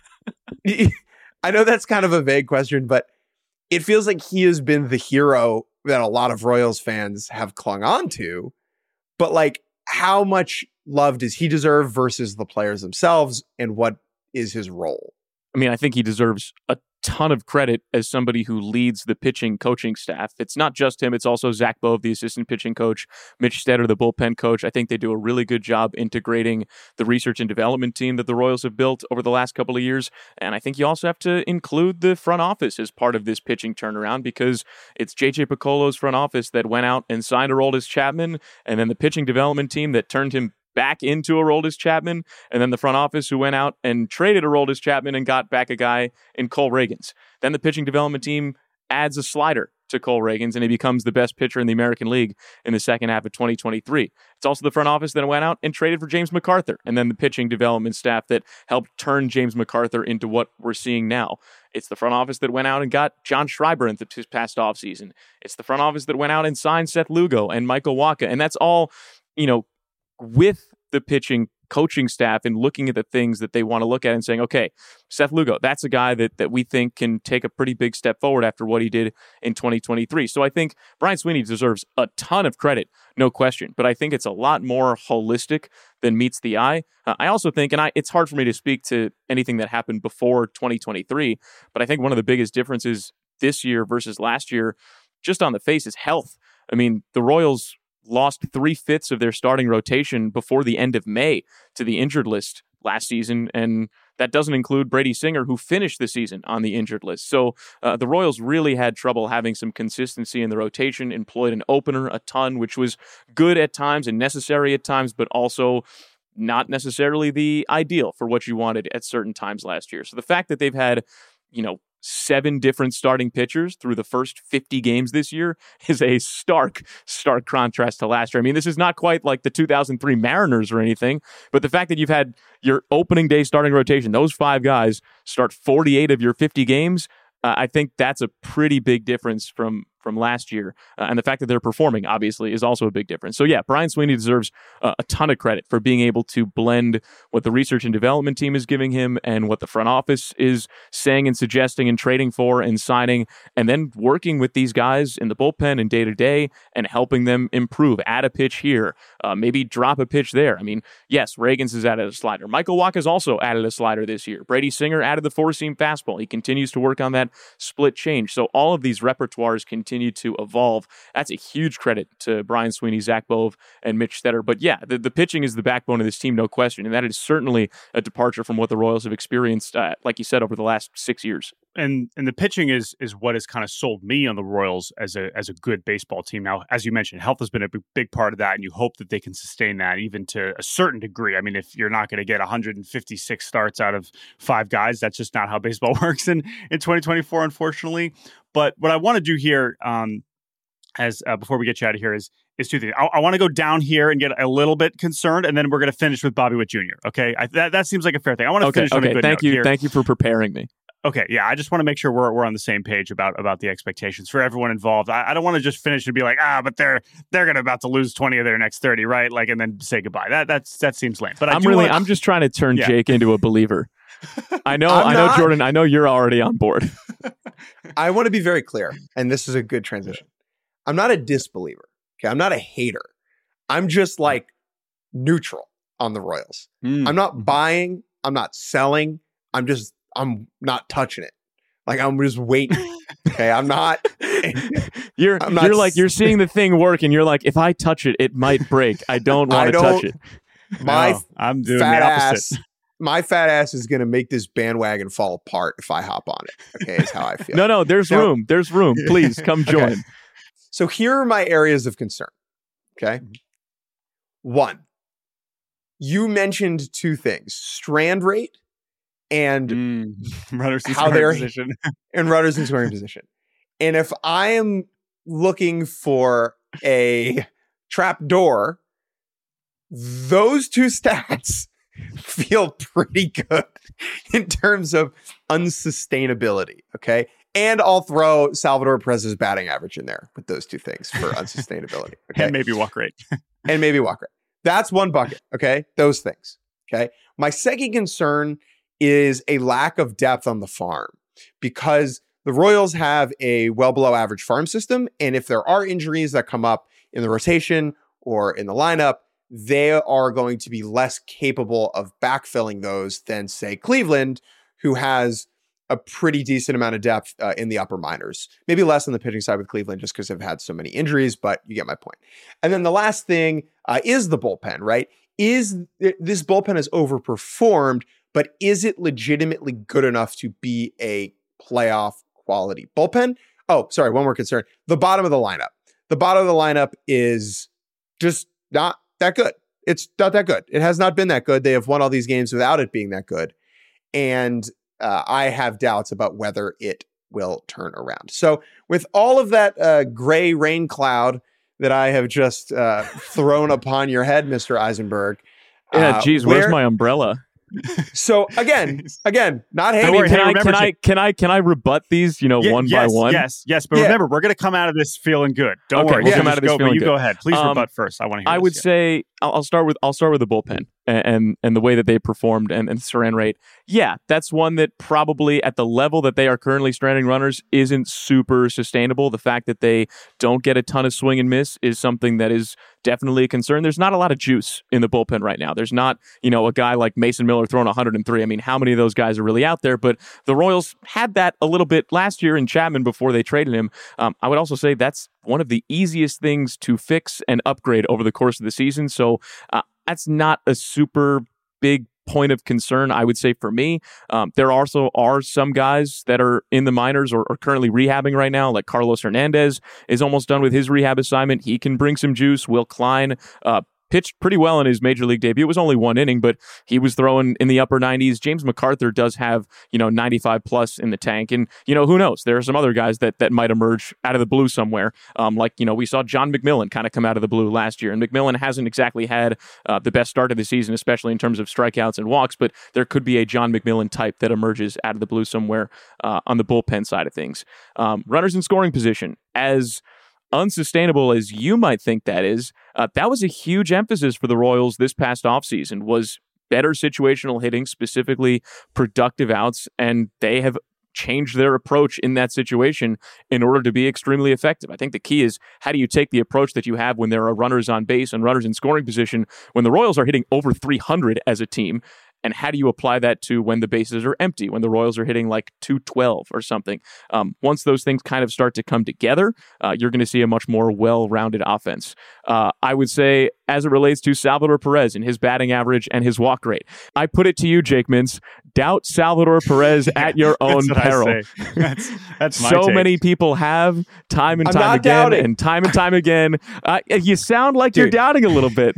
I know that's kind of a vague question, but it feels like he has been the hero that a lot of Royals fans have clung on to. But like, how much love does he deserve versus the players themselves, and what is his role? I mean, I think he deserves a ton of credit as somebody who leads the pitching coaching staff. It's not just him. It's also Zach Bove, the assistant pitching coach, Mitch Stetter, the bullpen coach. I think they do a really good job integrating the research and development team that the Royals have built over the last couple of years. And I think you also have to include the front office as part of this pitching turnaround, because it's JJ Piccolo's front office that went out and signed Aroldis Chapman, and then the pitching development team that turned him back into Aroldis Chapman, and then the front office who went out and traded Aroldis Chapman and got back a guy in Cole Reagans. Then the pitching development team adds a slider to Cole Reagans, and he becomes the best pitcher in the American League in the second half of 2023. It's also the front office that went out and traded for James McArthur, and then the pitching development staff that helped turn James McArthur into what we're seeing now. It's the front office that went out and got John Schreiber in this past offseason. It's the front office that went out and signed Seth Lugo and Michael Wacha, and that's all, with the pitching coaching staff and looking at the things that they want to look at and saying, okay, Seth Lugo, that's a guy that we think can take a pretty big step forward after what he did in 2023. So I think Brian Sweeney deserves a ton of credit, no question, but I think it's a lot more holistic than meets the eye. I also think, and it's hard for me to speak to anything that happened before 2023, but I think one of the biggest differences this year versus last year, just on the face, is health. I mean, the Royals lost 3/5 of their starting rotation before the end of May to the injured list last season, and that doesn't include Brady Singer, who finished the season on the injured list. So the Royals really had trouble having some consistency in the rotation, employed an opener a ton, which was good at times and necessary at times, but also not necessarily the ideal for what you wanted at certain times last year. So the fact that they've had, 7 different starting pitchers through the first 50 games this year is a stark contrast to last year. I mean, this is not quite like the 2003 Mariners or anything, but the fact that you've had your opening day starting rotation, those 5 guys start 48 of your 50 games, I think that's a pretty big difference from last year. And the fact that they're performing, obviously, is also a big difference. So yeah, Brian Sweeney deserves a ton of credit for being able to blend what the research and development team is giving him and what the front office is saying and suggesting and trading for and signing, and then working with these guys in the bullpen and day-to-day and helping them improve, add a pitch here, maybe drop a pitch there. I mean, yes, Reagans has added a slider. Michael Wacha has also added a slider this year. Brady Singer added the 4-seam fastball. He continues to work on that split change. So all of these repertoires continue to evolve. That's a huge credit to Brian Sweeney, Zach Bove, and Mitch Stetter. But yeah, the pitching is the backbone of this team, no question. And that is certainly a departure from what the Royals have experienced, like you said, over the last 6 years. And the pitching is what has kind of sold me on the Royals as a good baseball team. Now, as you mentioned, health has been a big part of that, and you hope that they can sustain that even to a certain degree. I mean, if you're not going to get 156 starts out of 5 guys, that's just not how baseball works in 2024, unfortunately. But what I want to do here, before we get you out of here, is 2 things. I want to go down here and get a little bit concerned, and then we're going to finish with Bobby Witt Jr. Okay, that seems like a fair thing. I want to finish on a good note here. Thank you for preparing me. Okay, yeah, I just want to make sure we're on the same page about the expectations for everyone involved. I don't want to just finish and be like, but they're going to about to lose 20 of their next 30, right? Like, and then say goodbye. That seems lame. But I'm just trying to turn Jake into a believer. I know, Jordan. I know you're already on board. I want to be very clear, and this is a good transition. I'm not a disbeliever. Okay, I'm not a hater. I'm just like neutral on the Royals. I'm not buying. I'm not selling. I'm not touching it. Like, I'm just waiting. Okay, I'm not. You're seeing the thing work, and you're like, if I touch it, it might break. I don't want to touch it. I'm doing the opposite. My fat ass is going to make this bandwagon fall apart if I hop on it. Okay, is how I feel. No, there's room. There's room. Please come join. Okay. So here are my areas of concern. Okay. 1, you mentioned 2 things: strand rate and runners in scoring position. And runners in scoring position. And if I am looking for a trap door, those 2 stats feel pretty good in terms of unsustainability. Okay. And I'll throw Salvador Perez's batting average in there with those 2 things for unsustainability. Okay. And maybe walk rate. That's one bucket. Okay. Those things. Okay. My second concern is a lack of depth on the farm, because the Royals have a well below average farm system. And if there are injuries that come up in the rotation or in the lineup, they are going to be less capable of backfilling those than, say, Cleveland, who has a pretty decent amount of depth in the upper minors. Maybe less on the pitching side with Cleveland just because they've had so many injuries, but you get my point. And then the last thing is the bullpen, right? This bullpen has overperformed, but is it legitimately good enough to be a playoff quality bullpen? Oh, sorry, one more concern. The bottom of the lineup. The bottom of the lineup is just not that good. It's not that good. It has not been that good. They have won all these games without it being that good. And I have doubts about whether it will turn around. So with all of that gray rain cloud that I have just thrown upon your head, Mr. Eisenberg. Yeah, geez, where's my umbrella? So again, not hating. Worry, can I rebut these? One by one. Yes. But remember, we're going to come out of this feeling good. Don't worry. We'll come out of this feeling good. You go ahead. Please rebut first. I want to hear. I would say I'll start with the bullpen. and the way that they performed and Saran rate, yeah, that's one that probably at the level that they are currently stranding runners isn't super sustainable. The fact that they don't get a ton of swing and miss is something that is definitely a concern. There's not a lot of juice in the bullpen right now. There's not, a guy like Mason Miller throwing 103. I mean, how many of those guys are really out there? But the Royals had that a little bit last year in Chapman before they traded him. I would also say that's one of the easiest things to fix and upgrade over the course of the season. So that's not a super big point of concern, I would say, for me. There also are some guys that are in the minors or currently rehabbing right now, like Carlos Hernandez is almost done with his rehab assignment. He can bring some juice. Will Klein pitched pretty well in his major league debut. It was only one inning, but he was throwing in the upper 90s. James McArthur does have, 95 plus in the tank. And, who knows? There are some other guys that might emerge out of the blue somewhere. We saw John McMillan kind of come out of the blue last year. And McMillan hasn't exactly had the best start of the season, especially in terms of strikeouts and walks, but there could be a John McMillan type that emerges out of the blue somewhere on the bullpen side of things. Runners in scoring position, as unsustainable as you might think that is, that was a huge emphasis for the Royals this past offseason, was better situational hitting, specifically productive outs, and they have changed their approach in that situation in order to be extremely effective. I think the key is, how do you take the approach that you have when there are runners on base and runners in scoring position when the Royals are hitting over 300 as a team? And how do you apply that to when the bases are empty, when the Royals are hitting like 212 or something? Once those things kind of start to come together, you're going to see a much more well-rounded offense. I would say, as it relates to Salvador Perez and his batting average and his walk rate, I put it to you, Jake Mintz, doubt Salvador Perez at your own peril. That's my so take. many people have time and time again. You sound like you're doubting a little bit.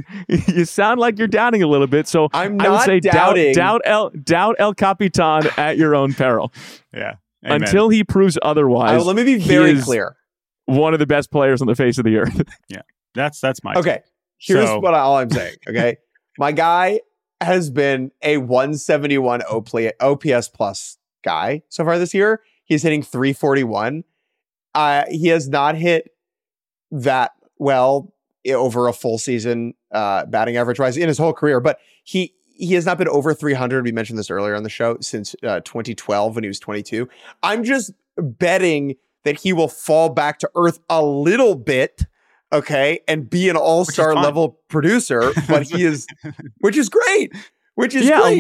So I'm I would not say doubting. doubt El Capitan at your own peril. Yeah. Amen. Until he proves otherwise. Let me be very clear. One of the best players on the face of the earth. Yeah. That's my Okay. take. Here's all I'm saying. Okay. My guy has been a 171 OPS plus guy so far this year. He's hitting 341. He has not hit that well over a full season batting average wise in his whole career, but he has not been over 300. We mentioned this earlier on the show, since 2012 when he was 22. I'm just betting that he will fall back to earth a little bit, okay, and be an all-star level producer, but he is, which is great. Great. A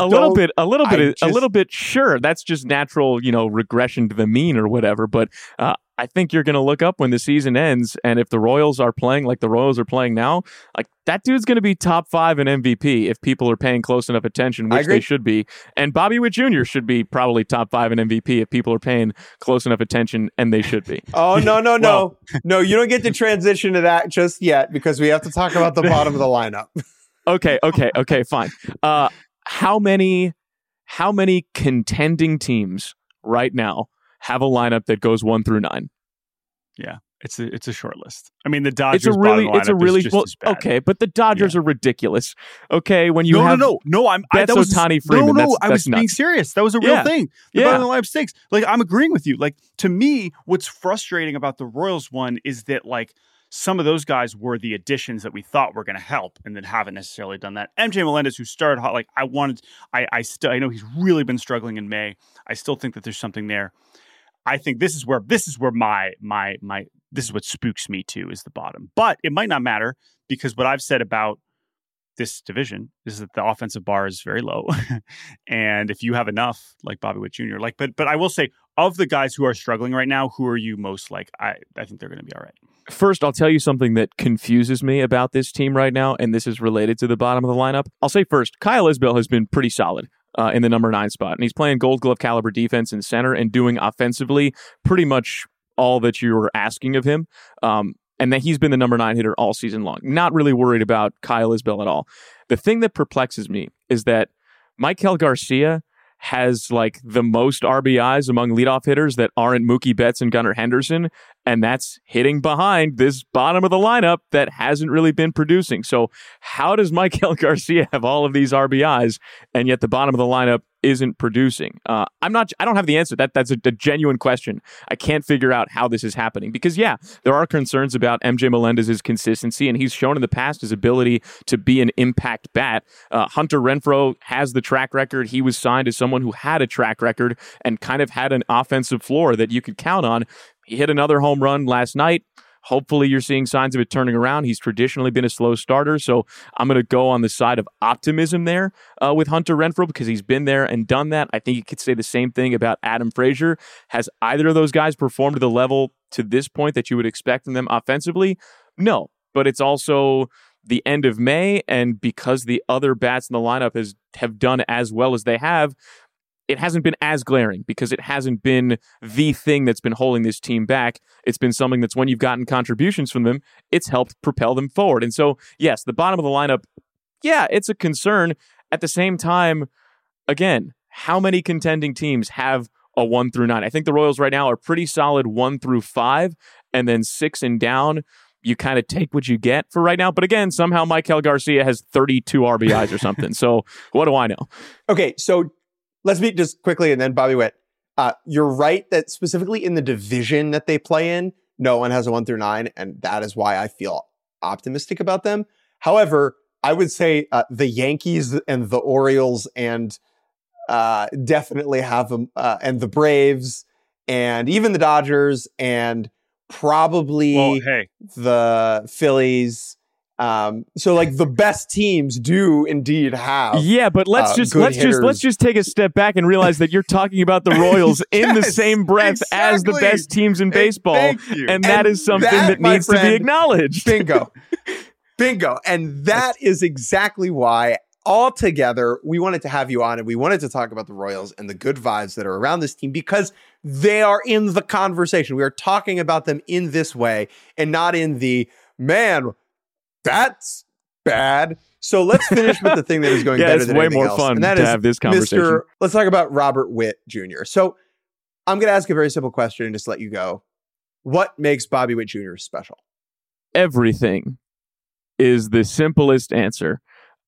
little bit. Sure, that's just natural, regression to the mean or whatever. But I think you're going to look up when the season ends, and if the Royals are playing like the Royals are playing now, like that dude's going to be top 5 in MVP if people are paying close enough attention, which they should be. And Bobby Witt Jr. should be probably top 5 in MVP if people are paying close enough attention, and they should be. Oh no, no! You don't get to transition to that just yet, because we have to talk about the bottom of the lineup. Okay, fine. How many contending teams right now have a lineup that goes 1 through 9? Yeah, it's a short list. I mean, the Dodgers is just as bad. Okay, but the Dodgers are ridiculous. Okay, when you no, have that was Ohtani Freeman. I was being serious. That was a real thing. The bottom of the lineup stinks. Like, I'm agreeing with you. Like, to me, what's frustrating about the Royals one is that, like, some of those guys were the additions that we thought were going to help, and then haven't necessarily done that. MJ Melendez, who started hot, like I know he's really been struggling in May. I still think that there's something there. I think this is where this is what spooks me too, is the bottom. But it might not matter, because what I've said about this division is that the offensive bar is very low. And if you have enough, like Bobby Witt Jr., but I will say, of the guys who are struggling right now, who are you most like? I think they're going to be all right. First, I'll tell you something that confuses me about this team right now, and this is related to the bottom of the lineup. I'll say first, Kyle Isbell has been pretty solid in the number 9 spot, and he's playing Gold Glove caliber defense in center and doing offensively pretty much all that you were asking of him. And that he's been the number 9 hitter all season long. Not really worried about Kyle Isbell at all. The thing that perplexes me is that Maikel Garcia has like the most RBIs among leadoff hitters that aren't Mookie Betts and Gunnar Henderson, and that's hitting behind this bottom of the lineup that hasn't really been producing. So how does Maikel Garcia have all of these RBIs, and yet the bottom of the lineup isn't producing? I don't have the answer. That's a genuine question. I can't figure out how this is happening because, yeah, there are concerns about MJ Melendez's consistency, and he's shown in the past his ability to be an impact bat. Hunter Renfroe has the track record. He was signed as someone who had a track record and kind of had an offensive floor that you could count on. He hit another home run last night. Hopefully you're seeing signs of it turning around. He's traditionally been a slow starter, so I'm going to go on the side of optimism there with Hunter Renfroe because he's been there and done that. I think you could say the same thing about Adam Frazier. Has either of those guys performed to the level to this point that you would expect from them offensively? No, but it's also the end of May, and because the other bats in the lineup have done as well as they have, it hasn't been as glaring because it hasn't been the thing that's been holding this team back. It's been something that's when you've gotten contributions from them, it's helped propel them forward. And so, yes, the bottom of the lineup, yeah, it's a concern. At the same time, again, how many contending teams have a 1 through 9? I think the Royals right now are pretty solid 1 through 5, and then 6 and down, you kind of take what you get for right now. But again, somehow Maikel Garcia has 32 RBIs or something. So what do I know? Okay, so let's meet just quickly and then Bobby Witt. You're right that specifically in the division that they play in, no one has a 1 through 9, and that is why I feel optimistic about them. However, I would say the Yankees and the Orioles and definitely have them, and the Braves and even the Dodgers and probably the Phillies. So like the best teams do indeed have. Yeah, but let's just take a step back and realize that you're talking about the Royals in the same breath as the best teams in baseball, and that is something that needs to be acknowledged. Bingo. And that is exactly why altogether we wanted to have you on, and we wanted to talk about the Royals and the good vibes that are around this team because they are in the conversation. We are talking about them in this way and not in the man. That's bad. So let's finish with the thing that is going better than anything else. It's way more fun to have this conversation. Let's talk about Robert Witt Jr. So I'm going to ask a very simple question and just let you go. What makes Bobby Witt Jr. special? Everything is the simplest answer.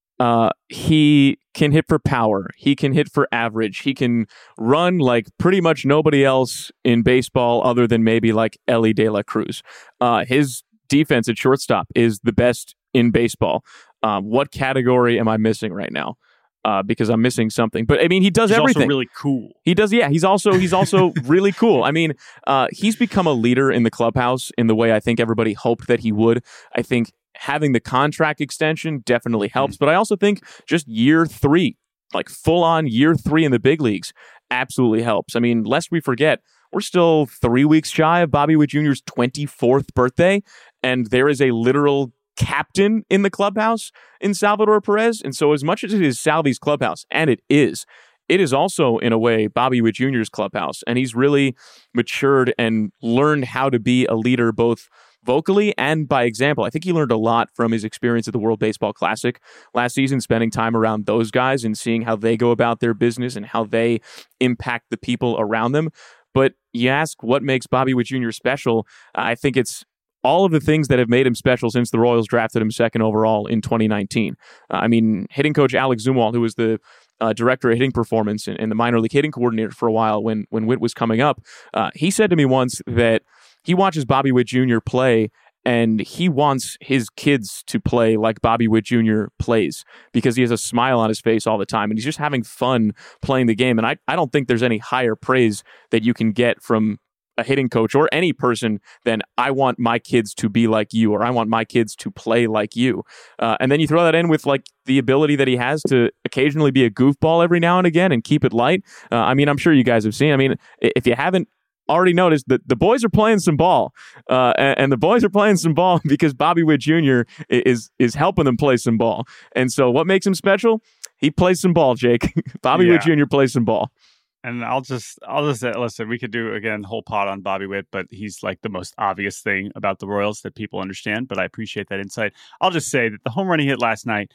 He can hit for power. He can hit for average. He can run like pretty much nobody else in baseball other than maybe like Elly De La Cruz. His defense at shortstop is the best in baseball. What category am I missing right now? Because I'm missing something. But I mean, he does everything. Also really cool. He does, yeah. He's also really cool. I mean, he's become a leader in the clubhouse in the way I think everybody hoped that he would. I think having the contract extension definitely helps, but I also think just year 3, like full on year 3 in the big leagues, absolutely helps. I mean, lest we forget, we're still 3 weeks shy of Bobby Witt Jr.'s 24th birthday, and there is a literal captain in the clubhouse in Salvador Perez. And so as much as it is Salvy's clubhouse, and it is also, in a way, Bobby Witt Jr.'s clubhouse, and he's really matured and learned how to be a leader both vocally and by example. I think he learned a lot from his experience at the World Baseball Classic last season, spending time around those guys and seeing how they go about their business and how they impact the people around them. But you ask what makes Bobby Witt Jr. special, I think it's all of the things that have made him special since the Royals drafted him 2nd overall in 2019. I mean, hitting coach Alex Zumwalt, who was the director of hitting performance and the minor league hitting coordinator for a while when Witt was coming up, he said to me once that he watches Bobby Witt Jr. play and he wants his kids to play like Bobby Witt Jr. plays because he has a smile on his face all the time and he's just having fun playing the game. And I don't think there's any higher praise that you can get from a hitting coach or any person than I want my kids to be like you, or I want my kids to play like you. And then you throw that in with like the ability that he has to occasionally be a goofball every now and again and keep it light. I mean, I'm sure you guys have seen, I mean, if you haven't already noticed, that the boys are playing some ball, and the boys are playing some ball because Bobby Witt Jr. is helping them play some ball. And so what makes him special? He plays some ball, Jake. Bobby Witt Jr. plays some ball. And I'll just say, listen, we could do, again, whole pot on Bobby Witt, but he's like the most obvious thing about the Royals that people understand, but I appreciate that insight. I'll just say that the home run he hit last night,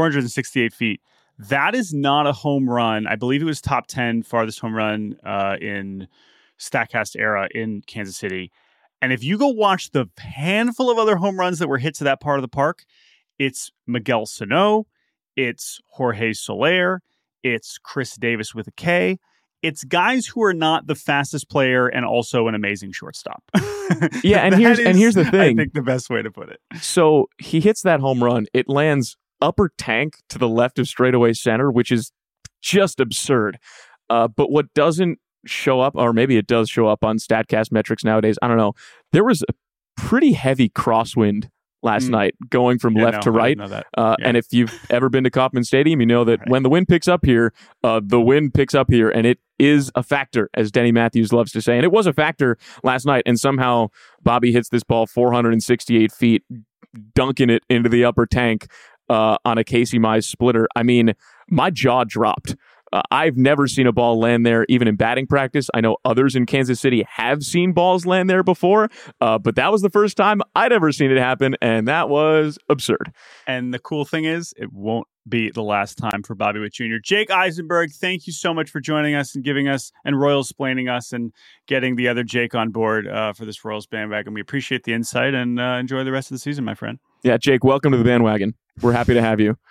468 feet, that is not a home run. I believe it was top 10 farthest home run in StatCast era in Kansas City. And if you go watch the handful of other home runs that were hit to that part of the park, it's Miguel Sano, it's Jorge Soler, It's Chris Davis with a K. It's guys who are not the fastest player and also an amazing shortstop. Yeah, and here's the thing. I think the best way to put it. So he hits that home run. It lands upper tank to the left of straightaway center, which is just absurd. But what doesn't show up, or maybe it does show up on StatCast metrics nowadays, I don't know. There was a pretty heavy crosswind last night going from left to right. And if you've ever been to Kauffman Stadium, you know that when the wind picks up here, the wind picks up here, and it is a factor, as Denny Matthews loves to say. And it was a factor last night, and somehow Bobby hits this ball 468 feet, dunking it into the upper tank on a Casey Mize splitter. I mean, my jaw dropped. I've never seen a ball land there, even in batting practice. I know others in Kansas City have seen balls land there before, but that was the first time I'd ever seen it happen, and that was absurd. And the cool thing is, it won't be the last time for Bobby Witt Jr. Jake Eisenberg, thank you so much for joining us and giving us and Royals-splaining us and getting the other Jake on board for this Royals bandwagon. We appreciate the insight and enjoy the rest of the season, my friend. Yeah, Jake, welcome to the bandwagon. We're happy to have you.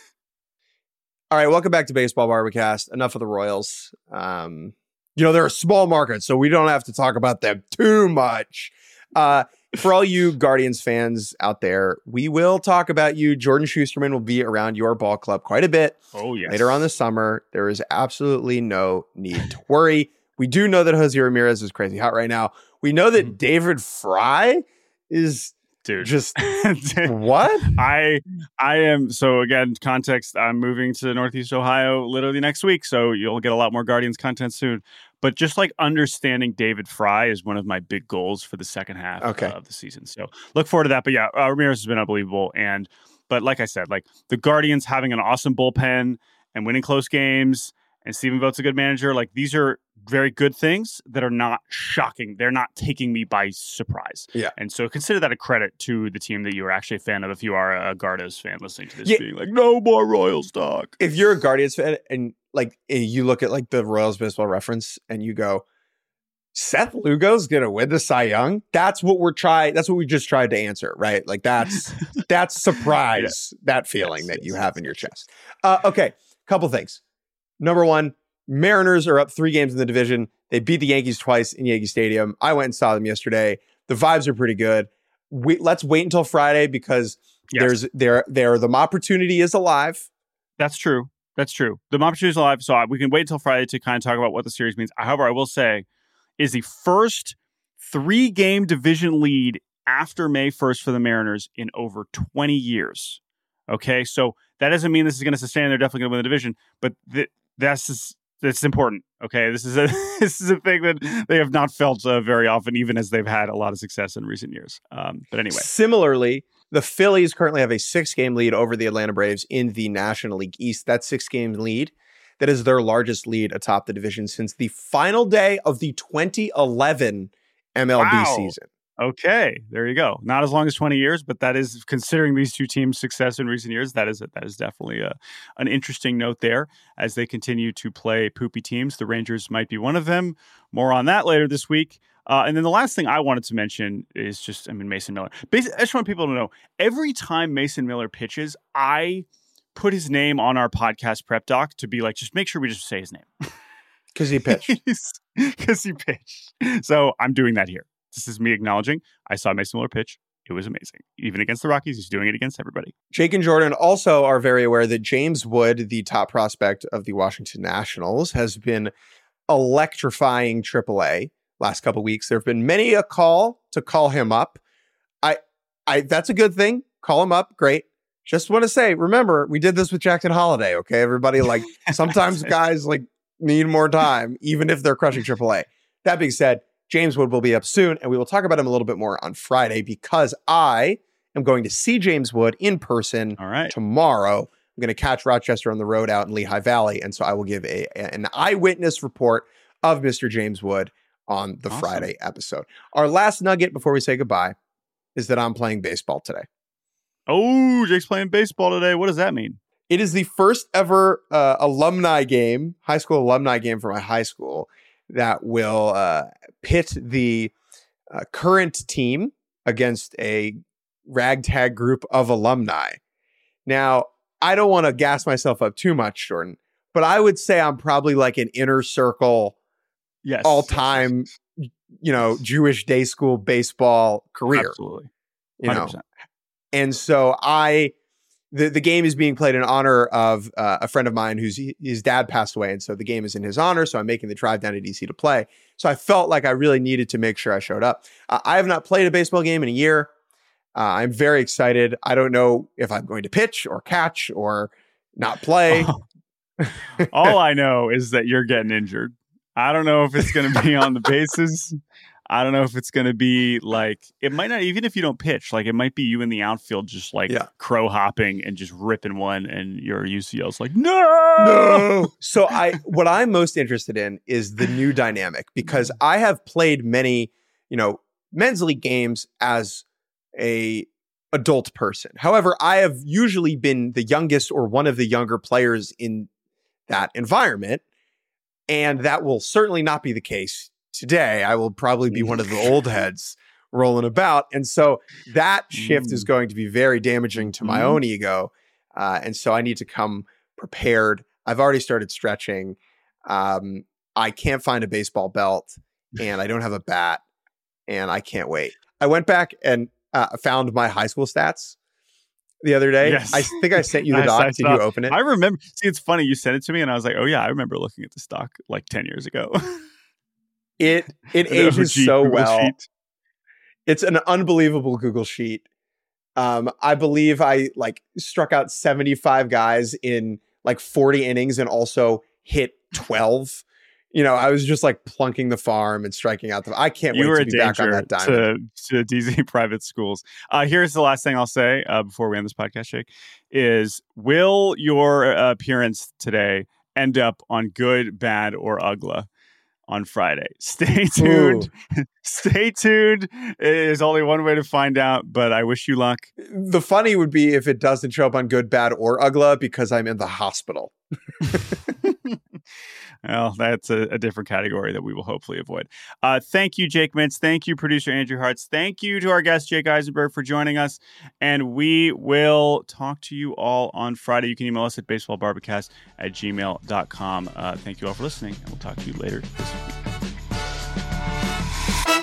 All right, welcome back to Baseball Barbacast. Enough of the Royals. They're a small market, so we don't have to talk about them too much. For all you Guardians fans out there, we will talk about you. Jordan Schusterman will be around your ball club quite a bit later on this summer. There is absolutely no need to worry. We do know that Jose Ramirez is crazy hot right now. We know that David Fry is... Dude, just what? I am. So again, context, I'm moving to Northeast Ohio literally next week. So you'll get a lot more Guardians content soon. But just like understanding David Fry is one of my big goals for the second half of the season. So look forward to that. But yeah, Ramirez has been unbelievable. But like I said, like the Guardians having an awesome bullpen and winning close games and Stephen Vogt's a good manager. Like these are very good things that are not shocking. They're not taking me by surprise. Yeah. And so consider that a credit to the team that you are actually a fan of. If you are a Guardians fan listening to this, being like, no more Royals talk. If you're a Guardians fan and like you look at like the Royals Baseball Reference and you go, Seth Lugo's going to win the Cy Young. That's what we just tried to answer, right? Like that's surprise, that feeling that you have in your chest. Okay. Couple things. Number one, Mariners are up 3 games in the division. They beat the Yankees twice in Yankee Stadium. I went and saw them yesterday. The vibes are pretty good. Let's wait until Friday because the opportunity is alive. That's true. The opportunity is alive. So we can wait until Friday to kind of talk about what the series means. However, I will say is the first 3-game division lead after May 1st for the Mariners in over 20 years. Okay, so that doesn't mean this is going to sustain. They're definitely going to win the division, but that's important. Okay, this is a thing that they have not felt very often, even as they've had a lot of success in recent years. But anyway, similarly, the Phillies currently have a 6-game lead over the Atlanta Braves in the National League East. That 6-game lead, that is their largest lead atop the division since the final day of the 2011 MLB season. Okay, there you go. Not as long as 20 years, but that is, considering these two teams' success in recent years, that is definitely an interesting note there as they continue to play poopy teams. The Rangers might be one of them. More on that later this week. And then the last thing I wanted to mention is Mason Miller. Basically, I just want people to know, every time Mason Miller pitches, I put his name on our podcast prep doc to be like, just make sure we just say his name. Because he pitched. Because he pitched. So I'm doing that here. This is me acknowledging I saw Mason Miller pitch. It was amazing. Even against the Rockies, he's doing it against everybody. Jake and Jordan also are very aware that James Wood, the top prospect of the Washington Nationals, has been electrifying AAA last couple of weeks. There have been many a call to call him up. I that's a good thing. Call him up. Great. Just want to say, remember, we did this with Jackson Holiday. Okay, everybody, like sometimes guys like need more time, even if they're crushing AAA. That being said, James Wood will be up soon, and we will talk about him a little bit more on Friday because I am going to see James Wood in person tomorrow. I'm going to catch Rochester on the road out in Lehigh Valley, and so I will give an eyewitness report of Mr. James Wood on the Friday episode. Our last nugget before we say goodbye is that I'm playing baseball today. Oh, Jake's playing baseball today. What does that mean? It is the first ever alumni game, high school alumni game for my high school that will pit the current team against a ragtag group of alumni. Now, I don't want to gas myself up too much, Jordan, but I would say I'm probably like an inner circle, Yes. all time, Jewish day school baseball career. Absolutely. 100%. 100%. And so the game is being played in honor of a friend of mine his dad passed away. And so the game is in his honor. So I'm making the drive down to DC to play. So I felt like I really needed to make sure I showed up. I have not played a baseball game in a year. I'm very excited. I don't know if I'm going to pitch or catch or not play. All I know is that you're getting injured. I don't know if it's going to be on the bases. I don't know if it's going to be like, it might not, even if you don't pitch, like it might be you in the outfield just like crow hopping and just ripping one and your UCL's like, no. So what I'm most interested in is the new dynamic, because I have played many, men's league games as a adult person. However, I have usually been the youngest or one of the younger players in that environment. And that will certainly not be the case today. I will probably be one of the old heads rolling about. And so that shift is going to be very damaging to my own ego. And so I need to come prepared. I've already started stretching. I can't find a baseball belt and I don't have a bat and I can't wait. I went back and found my high school stats the other day. Yes. I think I sent you the doc. Did you open it? I remember. See, it's funny. You sent it to me and I was like, oh yeah, I remember looking at this doc like 10 years ago. It ages so Google well. sheet. It's an unbelievable Google sheet. I believe I struck out 75 guys in 40 innings and also hit 12. I was just plunking the farm and striking out I can't wait to be back on that diamond. To DC private schools. Here's the last thing I'll say before we end this podcast, Jake, is will your appearance today end up on Good, Bad, or Ugla on Friday? Stay tuned. Stay tuned. There's only one way to find out, but I wish you luck. The funny would be if it doesn't show up on Good, Bad, or Ugla because I'm in the hospital. Well, that's a different category that we will hopefully avoid. Thank you, Jake Mintz. Thank you, producer Andrew Hartz. Thank you to our guest, Jake Eisenberg, for joining us. And we will talk to you all on Friday. You can email us at baseballbarbacast@gmail.com. Thank you all for listening, and we'll talk to you later this week.